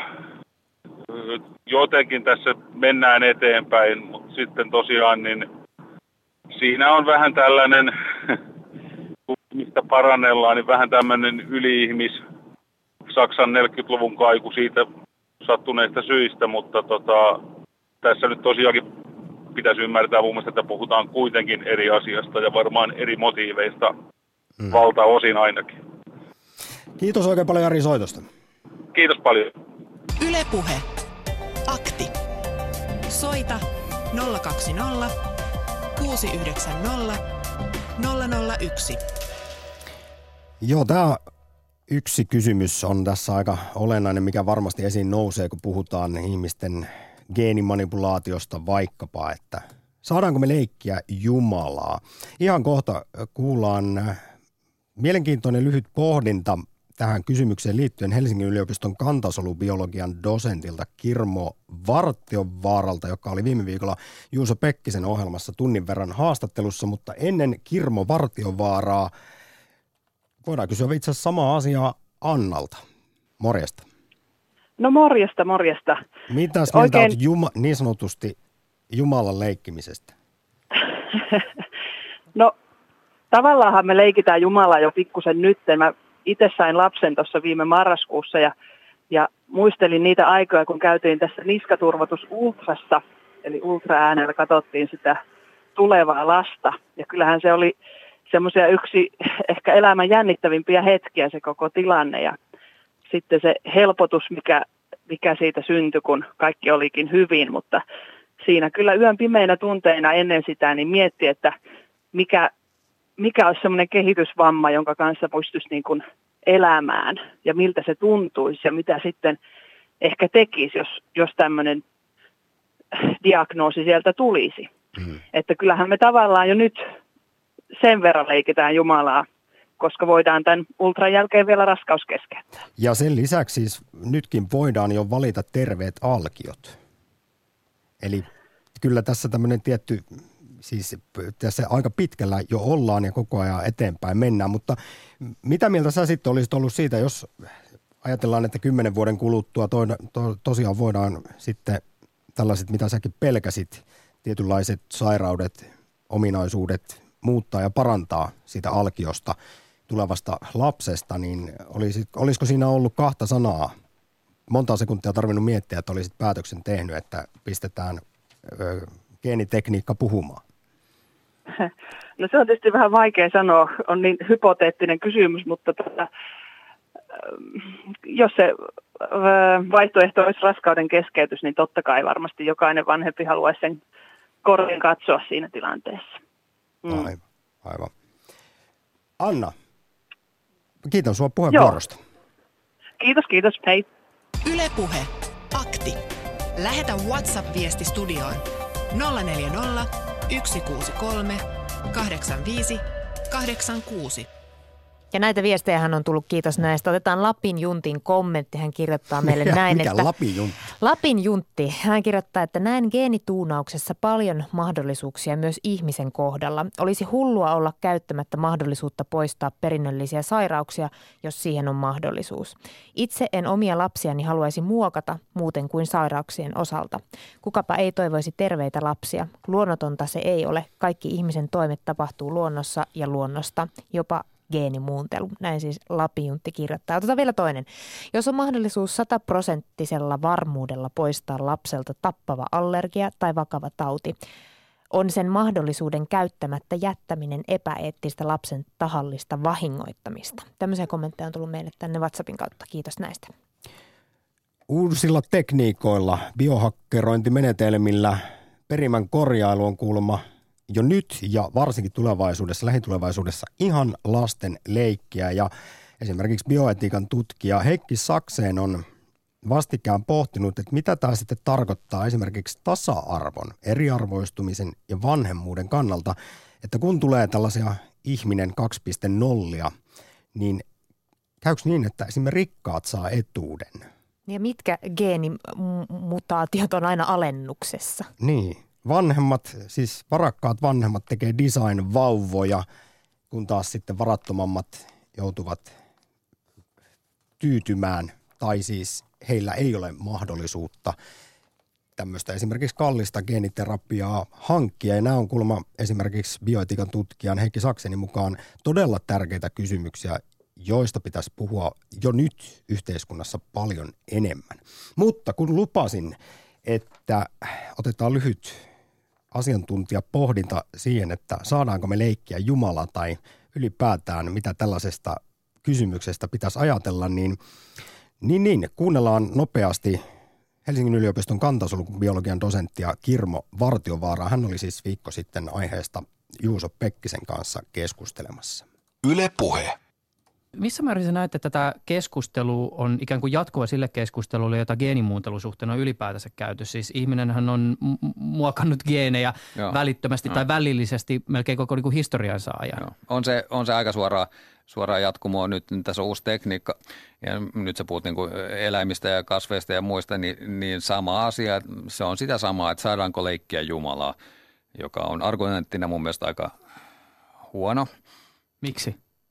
jotenkin tässä mennään eteenpäin, mutta sitten tosiaan niin siinä on vähän tällainen, mistä parannellaan, niin vähän tämmöinen yli-ihmis Saksan neljäkymmentäluvun kaiku siitä sattuneista syistä, mutta tota, tässä nyt tosiaankin pitäisi ymmärtää mun mielestä, että puhutaan kuitenkin eri asiasta ja varmaan eri motiiveista, mm. valtaosin ainakin. Kiitos oikein paljon Jari soitosta. Kiitos paljon. Yle Puhe. Akti. Soita nolla kaksi nolla kuusi yhdeksän nolla nolla nolla yksi. Joo, tämä yksi kysymys on tässä aika olennainen, mikä varmasti esiin nousee, kun puhutaan ihmisten geenimanipulaatiosta vaikkapa, että saadaanko me leikkiä Jumalaa. Ihan kohta kuullaan mielenkiintoinen lyhyt pohdinta tähän kysymykseen liittyen Helsingin yliopiston kantasolubiologian dosentilta Kirmo Vartiovaaralta, joka oli viime viikolla Juuso Pekkisen ohjelmassa tunnin verran haastattelussa, mutta ennen Kirmo Vartiovaaraa voidaan kysyä itse asiassa samaa asiaa Annalta. Morjesta. No morjesta, morjesta. Mitäs mieltä Oikein... olet juma, niin sanotusti Jumalan leikkimisestä? No tavallaanhan me leikitään Jumalaa jo pikkusen nyt. Mä itse sain lapsen tuossa viime marraskuussa ja, ja muistelin niitä aikoja, kun käytiin tässä niskaturvotus ultrassa, eli ultraäänellä katsottiin sitä tulevaa lasta. Ja kyllähän se oli semmoisia yksi ehkä elämän jännittävimpiä hetkiä se koko tilanne ja sitten se helpotus, mikä, mikä siitä syntyi, kun kaikki olikin hyvin, mutta siinä kyllä yön pimeinä tunteina ennen sitä niin mietti, että mikä, mikä olisi semmoinen kehitysvamma, jonka kanssa pystyisi niin kuin elämään ja miltä se tuntuisi ja mitä sitten ehkä tekisi, jos, jos tämmöinen diagnoosi sieltä tulisi. Mm. Että kyllähän me tavallaan jo nyt sen verran leikitään Jumalaa, koska voidaan tämän ultran jälkeen vielä raskaus keskeyttää. Ja sen lisäksi siis nytkin voidaan jo valita terveet alkiot. Eli kyllä tässä tämmöinen tietty siis tässä aika pitkällä jo ollaan ja koko ajan eteenpäin mennään, mutta mitä mieltä sä sitten olisit ollut siitä, jos ajatellaan, että kymmenen vuoden kuluttua to, to, tosiaan voidaan sitten tällaiset, mitä säkin pelkäsit, tietynlaiset sairaudet, ominaisuudet muuttaa ja parantaa sitä alkiosta tulevasta lapsesta, niin olisi, olisiko siinä ollut kahta sanaa? Monta sekuntia tarvinnut miettiä, että olisit päätöksen tehnyt, että pistetään ö, geenitekniikka puhumaan? No se on tietysti vähän vaikea sanoa, on niin hypoteettinen kysymys, mutta tota, jos se vaihtoehto olisi raskauden keskeytys, niin totta kai varmasti jokainen vanhempi haluaisi sen korvin katsoa siinä tilanteessa. Mm. Aivan, aivan. Anna, kiitän sinua puheenvuorosta. Joo. Kiitos, kiitos. Hei. Yle Puhe. Akti. Lähetä WhatsApp-viesti studioon nolla neljä nolla, yksi kuusi kolme, kahdeksan viisi, kahdeksan kuusi. Ja näitä viestejä hän on tullut, kiitos näistä. Otetaan Lapin Juntin kommentti. Hän kirjoittaa meille ja, näin, mikä että... Lapin Juntti? Lapin Juntti. Hän kirjoittaa, että näen geenituunauksessa paljon mahdollisuuksia myös ihmisen kohdalla. Olisi hullua olla käyttämättä mahdollisuutta poistaa perinnöllisiä sairauksia, jos siihen on mahdollisuus. Itse en omia lapsiani haluaisi muokata muuten kuin sairauksien osalta. Kukapa ei toivoisi terveitä lapsia. Luonnotonta se ei ole. Kaikki ihmisen toimet tapahtuu luonnossa ja luonnosta, jopa geenimuuntelu. Näin siis Lapin Juntti kirjoittaa. Otetaan vielä toinen. Jos on mahdollisuus sataprosenttisella varmuudella poistaa lapselta tappava allergia tai vakava tauti, on sen mahdollisuuden käyttämättä jättäminen epäeettistä lapsen tahallista vahingoittamista. Tämmöisiä kommentteja on tullut meille tänne WhatsAppin kautta. Kiitos näistä. Uusilla tekniikoilla, biohakkerointimenetelmillä perimän korjailu on kuulemma jo nyt ja varsinkin tulevaisuudessa, lähitulevaisuudessa ihan lasten leikkiä. Ja esimerkiksi bioetiikan tutkija Heikki Sakseen on vastikään pohtinut, että mitä tämä sitten tarkoittaa esimerkiksi tasa-arvon, eriarvoistumisen ja vanhemmuuden kannalta, että kun tulee tällaisia ihminen kaksi piste nolla, niin käykö niin, että esimerkiksi rikkaat saa etuuden? Ja mitkä geenimutaatiot on aina alennuksessa? Niin. Vanhemmat, siis varakkaat vanhemmat tekee design-vauvoja, kun taas sitten varattomammat joutuvat tyytymään, tai siis heillä ei ole mahdollisuutta tämmöistä esimerkiksi kallista geeniterapiaa hankkia. Ja nämä on kuulemma esimerkiksi bioetiikan tutkijan Heikki Saksenin mukaan todella tärkeitä kysymyksiä, joista pitäisi puhua jo nyt yhteiskunnassa paljon enemmän. Mutta kun lupasin, että otetaan lyhyt asiantuntijapohdinta siihen, että saadaanko me leikkiä Jumala tai ylipäätään mitä tällaisesta kysymyksestä pitäisi ajatella, niin, niin, niin kuunnellaan nopeasti Helsingin yliopiston kantasolun biologian dosenttia Kirmo Vartiovaara. Hän oli siis viikko sitten aiheesta Juuso Pekkisen kanssa keskustelemassa. Yle Puhe. Missä määrin sä näet, että tätä keskustelu on ikään kuin jatkuva sille keskustelulle, jota geenimuuntelusuhteen on ylipäätänsä käyty? Siis ihminenhän on muokannut geenejä Joo. välittömästi Joo. tai välillisesti melkein koko niin kuin historiansa ajan. Joo. On se, on se aika suoraa, suoraa jatkumoa. Nyt tässä on uusi tekniikka ja nyt sä puhut niin kuin eläimistä ja kasveista ja muista, niin, niin sama asia. Se on sitä samaa, että saadaanko leikkiä Jumalaa, joka on argumenttina mun mielestä aika huono. Miksi?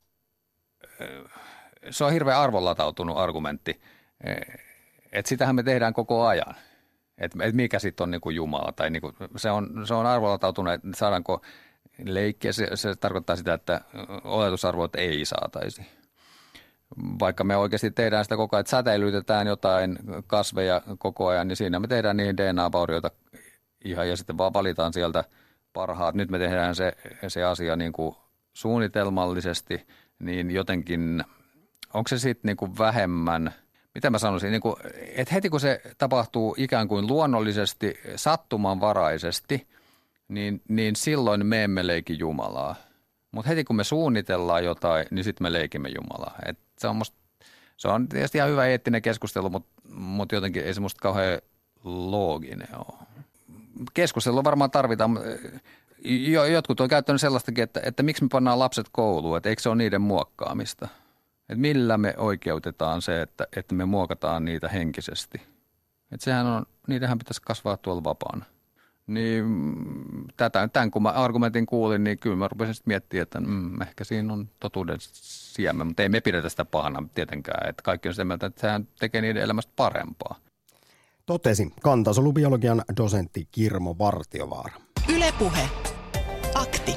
Se on hirveän arvolatautunut argumentti, että sitähän me tehdään koko ajan, että et mikä sitten on niinku Jumala tai niinku, se on, se on arvolatautunut, että saadaanko leikkiä, se, se tarkoittaa sitä, että oletusarvoit ei saataisi. Vaikka me oikeasti tehdään sitä koko ajan, että säteilytetään jotain kasveja koko ajan, niin siinä me tehdään niihin D N A-vaurioita ihan ja sitten vaan valitaan sieltä parhaat. Nyt me tehdään se, se asia niin kuin suunnitelmallisesti, niin jotenkin, onko se sitten niinku vähemmän, mitä mä sanoisin, niinku, että heti kun se tapahtuu ikään kuin luonnollisesti, sattumanvaraisesti, niin, niin silloin me emme leiki Jumalaa. Mutta heti kun me suunnitellaan jotain, niin sitten me leikimme Jumalaa. Et se, on musta, se on tietysti ihan hyvä eettinen keskustelu, mutta mut jotenkin ei se musta kauhean looginen ole. Keskustelua varmaan tarvitaan. Jotkut on käyttänyt sellaistakin, että, että miksi me pannaan lapset kouluun, että eikö se ole niiden muokkaamista. Että millä me oikeutetaan se, että, että me muokataan niitä henkisesti. Että sehän on, niidenhän pitäisi kasvaa tuolla vapaana. Niin tätä, tämän kun mä argumentin kuulin, niin kyllä mä rupesin sitten miettimään, että mm, ehkä siinä on totuuden siemen, mutta ei me pidetä sitä pahana tietenkään. Että kaikki on sitä mieltä, että sehän tekee niiden elämästä parempaa. Totesi kantasolubiologian dosentti Kirmo Vartiovaara. Yle Puhe. Akti.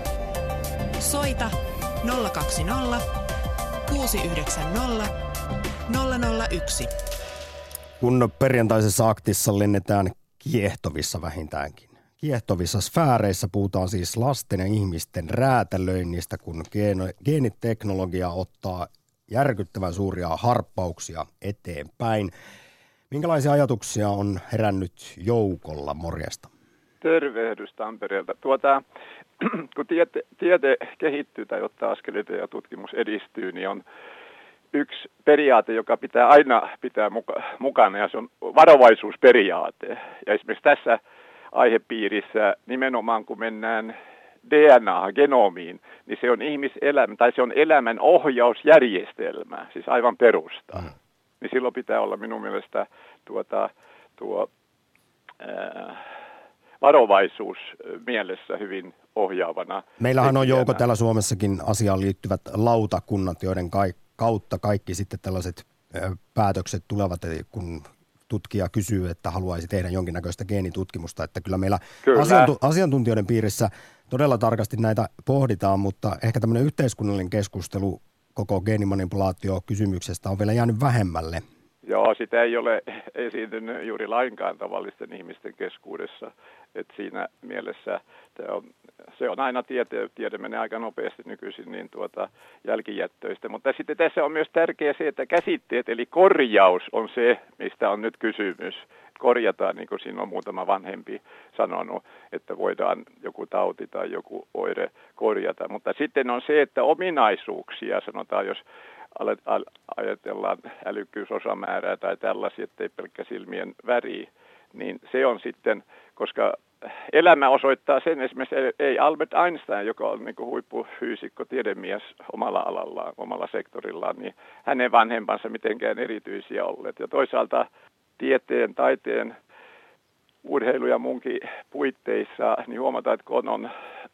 Soita nolla kaksi nolla kuusi yhdeksän nolla nolla nolla yksi. Kun perjantaisessa aktissa lennetään kiehtovissa vähintäänkin. Kiehtovissa sfääreissä puhutaan siis lasten ja ihmisten räätälöinnistä, kun geeniteknologia ottaa järkyttävän suuria harppauksia eteenpäin. Minkälaisia ajatuksia on herännyt joukolla? Morjesta. Tervehdys Tampereelta. Tuota, kun tiete, tiede kehittyy tai ottaa askeleita ja tutkimus edistyy, niin on yksi periaate, joka pitää aina pitää muka, mukana, ja se on varovaisuusperiaate. Ja esimerkiksi tässä aihepiirissä nimenomaan, kun mennään D N A-genomiin, niin se on ihmiselämä, tai se on elämän ohjausjärjestelmä, siis aivan perusta. Mm. Niin silloin pitää olla minun mielestä tuota, tuo ää, varovaisuus mielessä hyvin ohjaavana. Meillähän on jouko täällä Suomessakin asiaan liittyvät lautakunnat, joiden kautta kaikki sitten tällaiset päätökset tulevat, kun tutkija kysyy, että haluaisi tehdä jonkinnäköistä geenitutkimusta. Että kyllä meillä kyllä. Asiantu- asiantuntijoiden piirissä todella tarkasti näitä pohditaan, mutta ehkä tämmöinen yhteiskunnallinen keskustelu koko geenimanipulaatio-kysymyksestä on vielä jäänyt vähemmälle. Joo, sitä ei ole esiintynyt juuri lainkaan tavallisten ihmisten keskuudessa. Että siinä mielessä on, se on aina tiede, tiede menee aika nopeasti nykyisin niin tuota jälkijättöistä. Mutta sitten tässä on myös tärkeää se, että käsitteet eli korjaus on se, mistä on nyt kysymys. Korjataan, niin kuin siinä on muutama vanhempi sanonut, että voidaan joku tauti tai joku oire korjata. Mutta sitten on se, että ominaisuuksia, sanotaan jos ajatellaan älykkyysosamäärää tai tällaisia, ettei pelkkä silmien väri, niin se on sitten, koska elämä osoittaa sen, esimerkiksi ei Albert Einstein, joka on niin kuin huippufyysikko, tiedemies omalla alallaan, omalla sektorillaan, niin hänen vanhempansa mitenkään erityisiä olleet. Ja toisaalta tieteen, taiteen, urheilu ja munkin puitteissa, niin huomataan, että kun on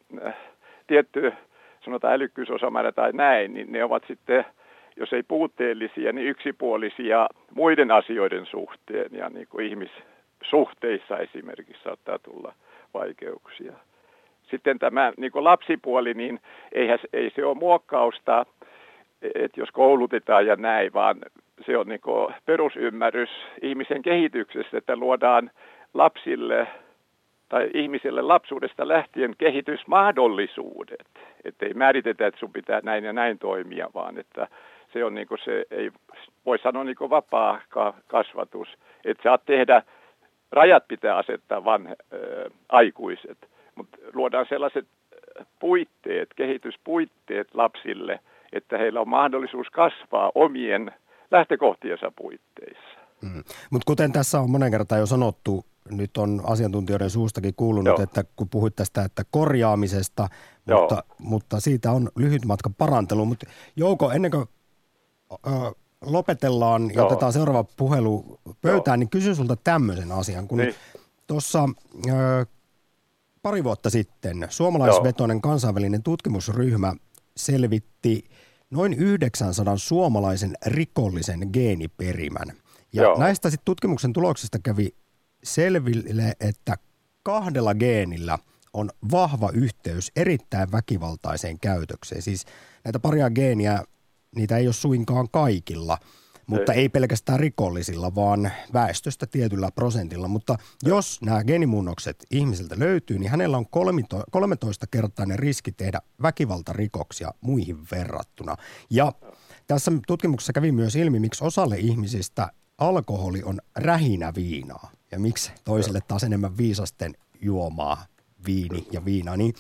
tietty, sanotaan älykkyysosamäärä tai näin, niin ne ovat sitten, jos ei puutteellisia, niin yksipuolisia muiden asioiden suhteen ja niin kuin ihmissuhteissa esimerkiksi saattaa tulla vaikeuksia. Sitten tämä niin kuin lapsipuoli, niin eihän, ei se ole muokkausta, että jos koulutetaan ja näin, vaan se on niin kuin perusymmärrys ihmisen kehityksestä, että luodaan lapsille tai ihmisille lapsuudesta lähtien kehitysmahdollisuudet. Että ei määritetä, että sun pitää näin ja näin toimia, vaan että se on niin kuin se, ei voi sanoa niin kuin vapaa kasvatus, että saat tehdä, rajat pitää asettaa vanhe, ä, aikuiset, mutta luodaan sellaiset puitteet, kehityspuitteet lapsille, että heillä on mahdollisuus kasvaa omien lähtökohtiensa puitteissa. Mm. Mutta kuten tässä on monen kertaan jo sanottu, nyt on asiantuntijoiden suustakin kuulunut, Joo. että kun puhuit tästä että korjaamisesta, mutta, mutta siitä on lyhyt matka paranteluun. Mutta Jouko, ennen kuin ö, lopetellaan ja Joo. otetaan seuraava puhelu pöytään, Joo. niin kysyn sulta tämmöisen asian. Kun niin. tuossa ö, pari vuotta sitten suomalaisvetoinen Joo. kansainvälinen tutkimusryhmä selvitti noin yhdeksänsadan suomalaisen rikollisen geeniperimän. Ja Joo. näistä sitten tutkimuksen tuloksista kävi selville, että kahdella geenillä on vahva yhteys erittäin väkivaltaiseen käytökseen. Siis näitä paria geeniä, niitä ei ole suinkaan kaikilla, mutta ei, ei pelkästään rikollisilla, vaan väestöstä tietyllä prosentilla. Mutta jos nämä geenimuunnokset ihmisiltä löytyy, niin hänellä on kolmetoista-kertainen riski tehdä väkivaltarikoksia muihin verrattuna. Ja tässä tutkimuksessa kävi myös ilmi, miksi osalle ihmisistä alkoholi on rähinä viinaa ja miksi toisille taas enemmän viisasten juomaa, viini ja viina. Niin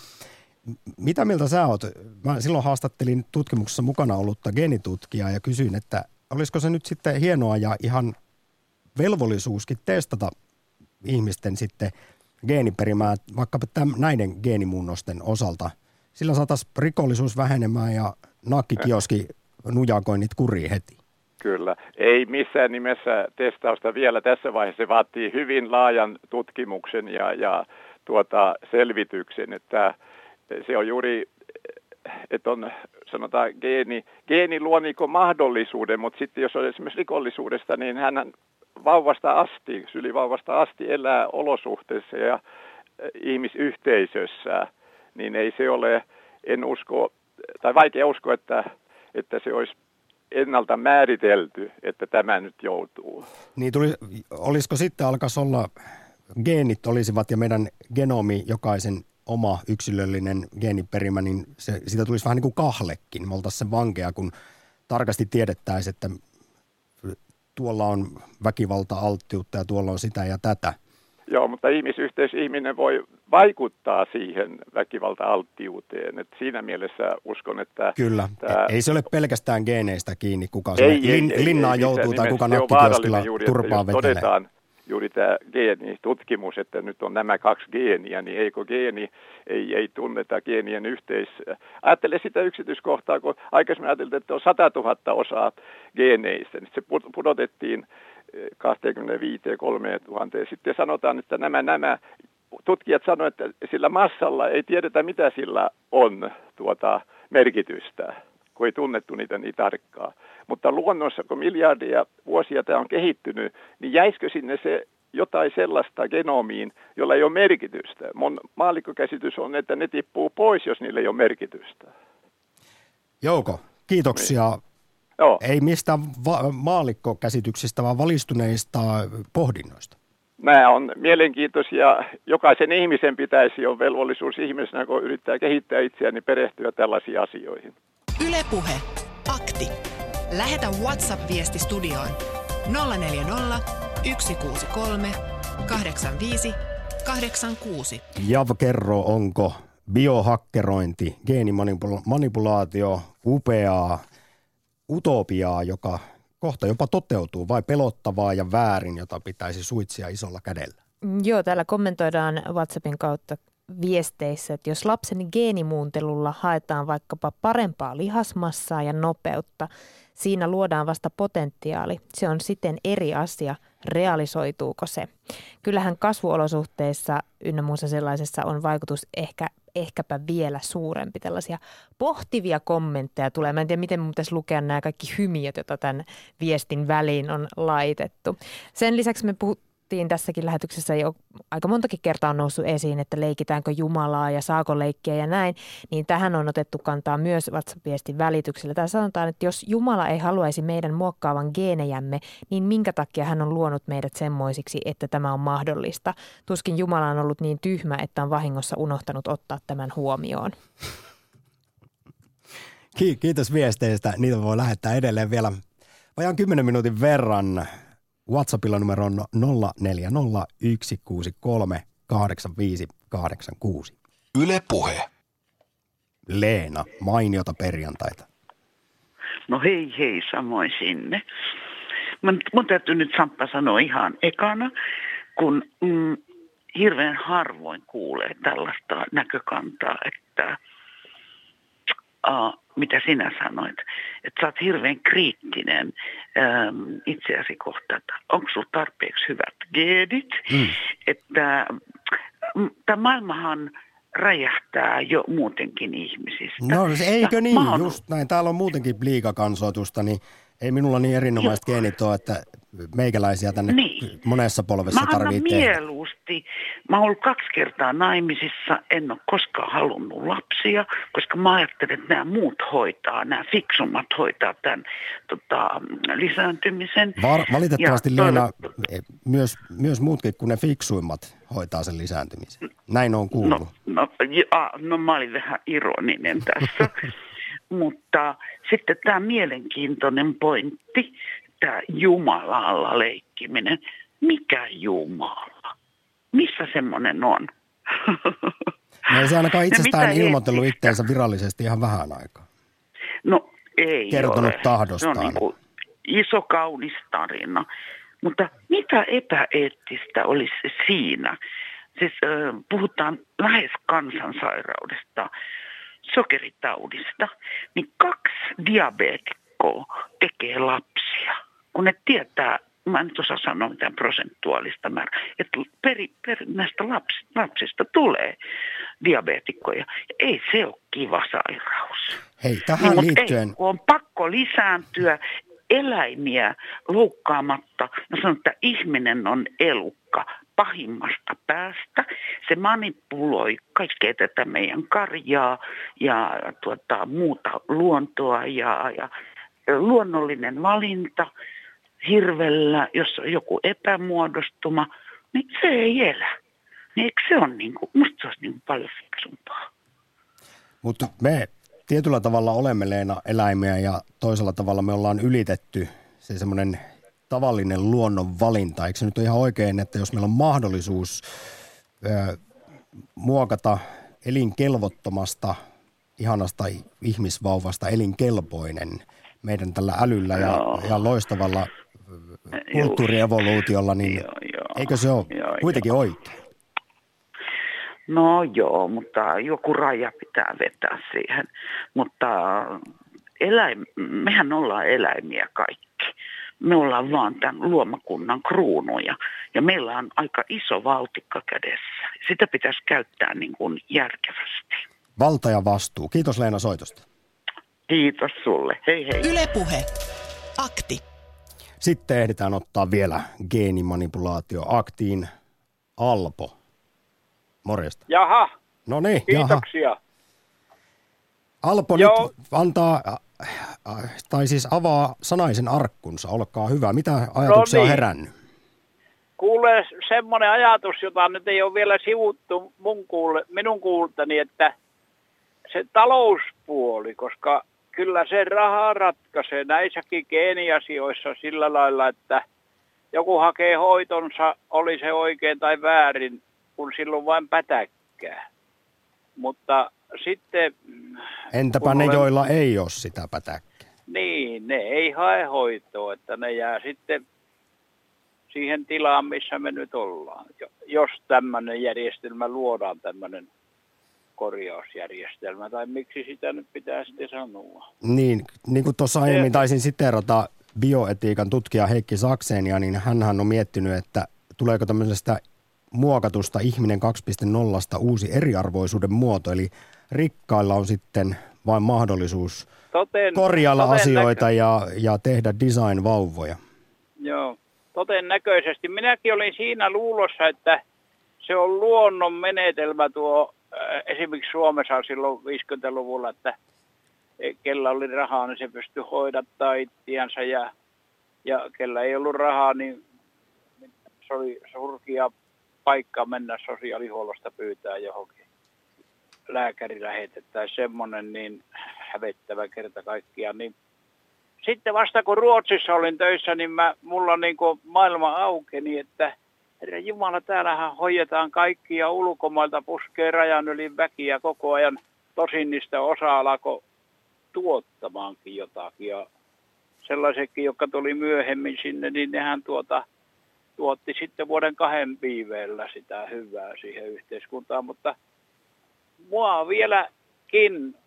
mitä mieltä sä oot? Mä silloin haastattelin tutkimuksessa mukana ollutta geenitutkijaa ja kysyin, että olisiko se nyt sitten hienoa ja ihan velvollisuuskin testata ihmisten sitten geeniperimää vaikkapa täm, näiden geenimuunnosten osalta. Sillä saataisiin rikollisuus vähenemään ja nakkikioski nujakoinnit kuriin heti. Kyllä. Ei missään nimessä testausta vielä tässä vaiheessa. Se vaatii hyvin laajan tutkimuksen ja, ja tuota selvityksen, että se on juuri, että on sanotaan geeni, geeni luo niin kuin mahdollisuuden, mutta sitten jos on esimerkiksi rikollisuudesta, niin hän vauvasta asti, sylivauvasta asti elää olosuhteissa ja ihmisyhteisössä, niin ei se ole, en usko, tai vaikea uskoa, että, että se olisi ennalta määritelty, että tämä nyt joutuu. Niin tuli, olisiko sitten alkaisi olla, geenit olisivat ja meidän genomi, jokaisen oma yksilöllinen geeniperimä, niin se, siitä tulisi vähän niin kuin kahlekin. Me oltaisiin se vankeja, kun tarkasti tiedettäisiin, että tuolla on väkivalta-alttiutta ja tuolla on sitä ja tätä. Joo, mutta ihmisyhteisihminen voi vaikuttaa siihen väkivalta-alttiuteen. Et siinä mielessä uskon, että... Kyllä. Tämä... Ei se ole pelkästään geeneistä kiinni, kuka ei, ei, lin, ei, linnaan ei, joutuu tai kuka nakkikioskilla turpaa vetelee. Todetaan juuri tämä geenitutkimus, että nyt on nämä kaksi geeniä, niin eikö geeni, ei, ei tunneta geenien yhteis... Ajattele sitä yksityiskohtaa, kun aikaisemmin ajateltiin, että on satatuhatta osaa geeneistä, niin se pudotettiin kaksikymmentäviisi kolmetuhatta. Sitten sanotaan, että nämä, nämä tutkijat sanoivat, että sillä massalla ei tiedetä, mitä sillä on tuota merkitystä, kun ei tunnettu niitä niin tarkkaan. Mutta luonnossa, kun miljardia vuosia tämä on kehittynyt, niin jäisikö sinne se jotain sellaista genomiin, jolla ei ole merkitystä? Mun maallikkokäsitys on, että ne tippuu pois, jos niillä ei ole merkitystä. Jouko, kiitoksia. Niin. Joo. Ei mistään va- maallikkokäsityksistä, vaan valistuneista pohdinnoista. Nämä on mielenkiintoisia. Jokaisen ihmisen pitäisi olla velvollisuus ihmisenä, kun yrittää kehittää itseään, niin perehtyä tällaisiin asioihin. Yle Puhe. Akti. Lähetä WhatsApp-viesti studioon nolla neljä nolla, yksi kuusi kolme, kahdeksan viisi, kahdeksan kuusi. Jav, kerro, onko biohakkerointi, geenimanipulaatio, upeaa, utopiaa, joka kohta jopa toteutuu, vai pelottavaa ja väärin, jota pitäisi suitsia isolla kädellä? Joo, täällä kommentoidaan WhatsAppin kautta viesteissä, että jos lapsen geenimuuntelulla haetaan vaikkapa parempaa lihasmassaa ja nopeutta, siinä luodaan vasta potentiaali. Se on siten eri asia. Realisoituuko se? Kyllähän kasvuolosuhteissa ynnä muussa sellaisessa on vaikutus ehkä, ehkäpä vielä suurempi. Tällaisia pohtivia kommentteja tulee. Mä en tiedä, miten mun pitäisi lukea nämä kaikki hymiöt, joita tämän viestin väliin on laitettu. Sen lisäksi me puhuttiin tässäkin lähetyksessä jo aika montakin kertaa on noussut esiin, että leikitäänkö Jumalaa ja saako leikkiä ja näin, niin tähän on otettu kantaa myös WhatsApp-viestin välityksellä. Tää sanotaan, että jos Jumala ei haluaisi meidän muokkaavan geenejämme, niin minkä takia hän on luonut meidät semmoisiksi, että tämä on mahdollista? Tuskin Jumala on ollut niin tyhmä, että on vahingossa unohtanut ottaa tämän huomioon. Kiitos viesteistä. Niitä voi lähettää edelleen vielä vajaan kymmenen minuutin verran. WhatsAppilla numero on nolla neljä nolla, yksi kuusi kolme, kahdeksan viisi, kahdeksan kuusi. Yle Puhe. Leena, mainiota perjantaita. No hei hei, samoin sinne. Mun, mun täytyy nyt Samppa sanoa ihan ekana, kun mm, hirveän harvoin kuulee tällaista näkökantaa, että uh, mitä sinä sanoit, että sä oot hirveän kriittinen ähm, itseäsi kohtaan, että onko sulla tarpeeksi hyvät geenit, mm. että tämä maailmahan räjähtää jo muutenkin ihmisistä. No eikö niin, ja, just näin. Täällä on muutenkin liikakansoitusta, niin ei minulla niin erinomaiset Joo. geenit ole, että meikäläisiä tänne niin. monessa polvessa mä tarvitsee tehdä. Mieluusti. Mä oon ollut kaksi kertaa naimisissa, en ole koskaan halunnut lapsia, koska mä ajattelen, että nämä muut hoitaa, nämä fiksummat hoitaa tämän tota, lisääntymisen. Var- valitettavasti ja Leena, toi... myös, myös muutkin kuin ne fiksuimmat hoitaa sen lisääntymisen. Näin on kuullut. No, no, ja, no mä olin vähän ironinen tässä, mutta sitten tämä mielenkiintoinen pointti, tämä Jumalalla leikkiminen. Mikä Jumala? Missä semmoinen on? No ei se ainakaan itsestään ilmoitellut itseensä virallisesti ihan vähän aikaa. No ei Kertonut ole. tahdostaan. Se on niin kuin iso kaunis tarina. Mutta mitä epäeettistä olisi siinä? Siis äh, puhutaan lähes kansansairaudesta, sokeritaudista, niin kaksi diabeetikkoa tekee lapsia, kun ne tietää, mä en nyt osaa sanoa mitään prosentuaalista määrää, että peri, perinnästä laps, lapsista tulee diabeetikkoja. Ei se ole kiva sairaus. Hei, tähän niin, liittyen... Ei, kun on pakko lisääntyä eläimiä loukkaamatta. Mä sanon, että ihminen on elukka pahimmasta päästä. Se manipuloi kaikkea tätä meidän karjaa ja tuota, muuta luontoa ja, ja luonnollinen valinta hirvellä, jos on joku epämuodostuma, niin se ei elä. Niin eikö se ole niin kuin, musta se olisi niin kuin paljon fiksumpaa. Mutta me tietyllä tavalla olemme, Leena, eläimiä ja toisella tavalla me ollaan ylitetty se semmoinen tavallinen luonnon valinta. Eikö se nyt ole ihan oikein, että jos meillä on mahdollisuus ö, muokata elinkelvottomasta, ihanasta ihmisvauvasta elinkelpoinen meidän tällä älyllä ja, ja loistavalla kulttuurievoluutiolla, niin joo, joo, eikö se ole joo, kuitenkin joo. oikein? No joo, mutta joku raja pitää vetää siihen. Mutta eläim, mehän ollaan eläimiä kaikki. Me ollaan vaan tämän luomakunnan kruunuja ja meillä on aika iso valtikka kädessä. Sitä pitäisi käyttää niin kuin järkevästi. Valta ja vastuu. Kiitos Leena soitosta. Kiitos sulle. Hei hei. Yle Puhe. Akti. Sitten ehditään ottaa vielä geenimanipulaatioaktiin Alpo. Morjesta. Jaha. No niin, kiitoksia. Jaha. Alpo Joo. nyt antaa, tai siis avaa sanaisen arkkunsa. Olkaa hyvä. Mitä ajatuksia no niin. on herännyt? Kuule, semmoinen ajatus, jota nyt ei ole vielä sivuttu mun kuule, minun kuultani, että se talouspuoli, koska kyllä se raha ratkaisee näissäkin geeniasioissa sillä lailla, että joku hakee hoitonsa, oli se oikein tai väärin, kun silloin vain pätäkkää. Mutta sitten... Entäpä ne, olen... joilla ei ole sitä pätäkkää? Niin, ne ei hae hoitoa, että ne jää sitten siihen tilaan, missä me nyt ollaan. Jos tämmöinen järjestelmä luodaan, tämmöinen korjausjärjestelmä, tai miksi sitä nyt pitää sitten sanoa. Niin, niin kuin tuossa aiemmin taisin siteerata bioetiikan tutkija Heikki Saksenia, niin hänhän on miettinyt, että tuleeko tämmöisestä muokatusta ihminen kaksi piste nolla uusi eriarvoisuuden muoto, eli rikkailla on sitten vain mahdollisuus toten, korjailla toten asioita näkö- ja, ja tehdä design-vauvoja. Joo, todennäköisesti. Minäkin olin siinä luulossa, että se on luonnon menetelmä tuo äh, esimerkiksi Suomessa silloin viisikymmentäluvulla, että kellä oli rahaa, niin se pystyi hoidattaa ittiänsä ja, ja kellä ei ollut rahaa, niin se oli surkia paikka mennä sosiaalihuollosta pyytää johonkin lääkäri lähetettäisiin semmoinen niin hävettävä kerta kaikkiaan. Niin sitten vasta kun Ruotsissa olin töissä, niin mä, mulla niin kuin maailma aukeni, että herra Jumala, täällähän hoidetaan kaikkia ulkomailta, puskee rajan yli väkiä koko ajan. Tosin niistä osa alkoi tuottamaankin jotakin ja sellaisetkin, jotka tuli myöhemmin sinne, niin nehän tuota... tuotti sitten vuoden kahden viiveellä sitä hyvää siihen yhteiskuntaan, mutta mua vieläkin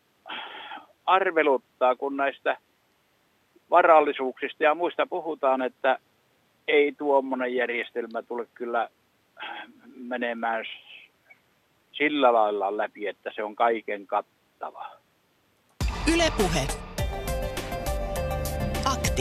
arveluttaa, kun näistä varallisuuksista ja muista puhutaan, että ei tuommoinen järjestelmä tule kyllä menemään sillä lailla läpi, että se on kaiken kattava. Yle Puhe. Akti.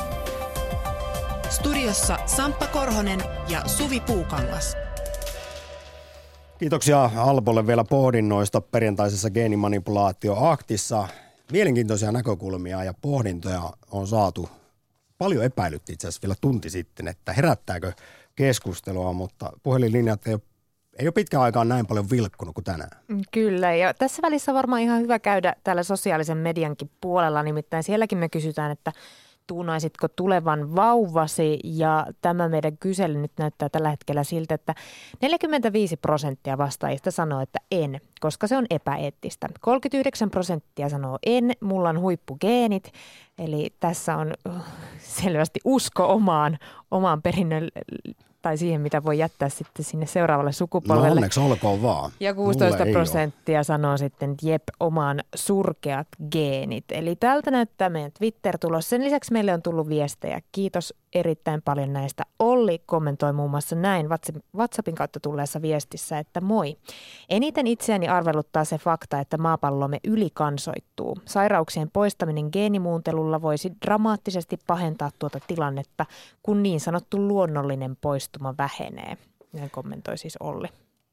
Studiossa Samppa Korhonen ja Suvi Puukangas. Kiitoksia Alpolle vielä pohdinnoista perjantaisessa geenimanipulaatioaktissa. Mielenkiintoisia näkökulmia ja pohdintoja on saatu. Paljon epäilytti itse asiassa vielä tunti sitten, että herättääkö keskustelua, mutta puhelinlinjat ei ole, ei ole pitkään aikaan näin paljon vilkkunut kuin tänään. Kyllä, ja tässä välissä on varmaan ihan hyvä käydä täällä sosiaalisen mediankin puolella, nimittäin sielläkin me kysytään, että tuunaisitko tulevan vauvasi, ja tämä meidän kysely nyt näyttää tällä hetkellä siltä, että neljäkymmentäviisi prosenttia vastaajista sanoo, että en, koska se on epäeettistä. kolmekymmentäyhdeksän prosenttia sanoo en, mulla on huippugeenit, eli tässä on selvästi usko omaan, omaan perinnön, tai siihen, mitä voi jättää sitten sinne seuraavalle sukupolvelle. No onneksi olkoon vaan. Ja kuusitoista prosenttia sanoo sitten, että jep, omaan surkeat geenit. Eli täältä näyttää meidän Twitter-tulos. Sen lisäksi meille on tullut viestejä. Kiitos erittäin paljon näistä. Olli kommentoi muun muassa näin WhatsAppin kautta tulleessa viestissä, että moi. Eniten itseäni arveluttaa se fakta, että maapallomme ylikansoittuu. Sairauksien poistaminen geenimuuntelulla voisi dramaattisesti pahentaa tuota tilannetta, kun niin sanottu luonnollinen poistuma vähenee. Näin kommentoi siis Olli.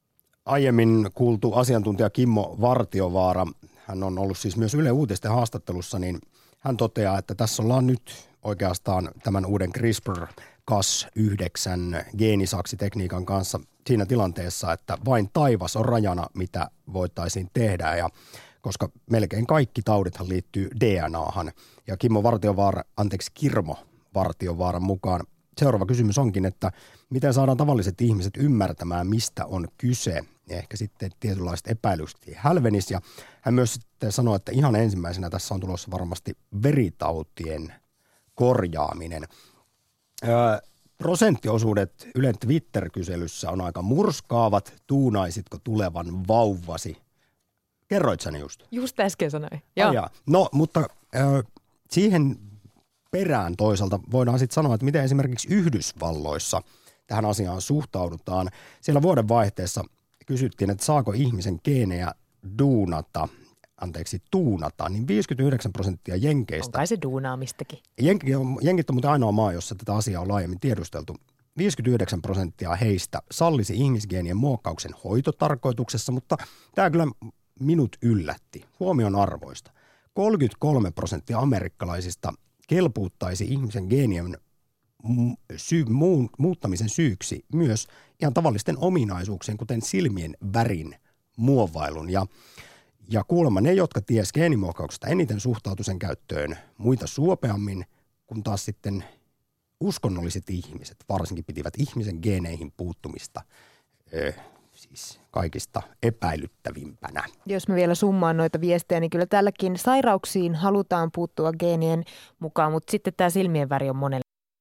Aiemmin kuultu asiantuntija Kimmo Vartiovaara, hän on ollut siis myös Yle Uutisten haastattelussa, niin hän toteaa, että tässä ollaan nyt oikeastaan tämän uuden CRISPR Cas yhdeksän geenisaksitekniikan kanssa siinä tilanteessa, että vain taivas on rajana, mitä voitaisiin tehdä, ja koska melkein kaikki taudithan liittyy D N A:han. Ja Kimmo Vartiovaara, anteeksi Kirmo Vartiovaaran mukaan seuraava kysymys onkin, että miten saadaan tavalliset ihmiset ymmärtämään, mistä on kyse. Ja ehkä sitten tietynlaiset epäilykset hälvenis. Ja hän myös sitten sanoi, että ihan ensimmäisenä tässä on tulossa varmasti veritautien korjaaminen. Öö, prosenttiosuudet Ylen Twitter-kyselyssä on aika murskaavat. Tuunaisitko tulevan vauvasi? Kerroit sä ne just? Just äsken sanoin. Joo. Ah, no, mutta öö, siihen perään toisaalta voidaan sitten sanoa, että miten esimerkiksi Yhdysvalloissa tähän asiaan suhtaudutaan. Siellä vuodenvaihteessa kysyttiin, että saako ihmisen geenejä duunata, anteeksi tuunata, niin viisikymmentäyhdeksän prosenttia jenkeistä. On kai se duunaamistakin. Jenk, jenkit on muuten ainoa maa, jossa tätä asiaa on laajemmin tiedusteltu. viisikymmentäyhdeksän prosenttia heistä sallisi ihmisgeenien muokkauksen hoitotarkoituksessa, mutta tämä kyllä minut yllätti. Huomion arvoista. kolmekymmentäkolme prosenttia amerikkalaisista kelpuuttaisi ihmisen geenien syy, muun, muuttamisen syyksi myös ihan tavallisten ominaisuuksien, kuten silmien värin muovailun. Ja, ja kuulemma ne, jotka ties geenimuokkauksesta eniten suhtautu sen käyttöön muita suopeammin, kun taas sitten uskonnolliset ihmiset varsinkin pitivät ihmisen geeneihin puuttumista ö, siis kaikista epäilyttävimpänä. Jos mä vielä summaan noita viestejä, niin kyllä tälläkin sairauksiin halutaan puuttua geenien mukaan, mutta sitten tämä silmien väri on monelle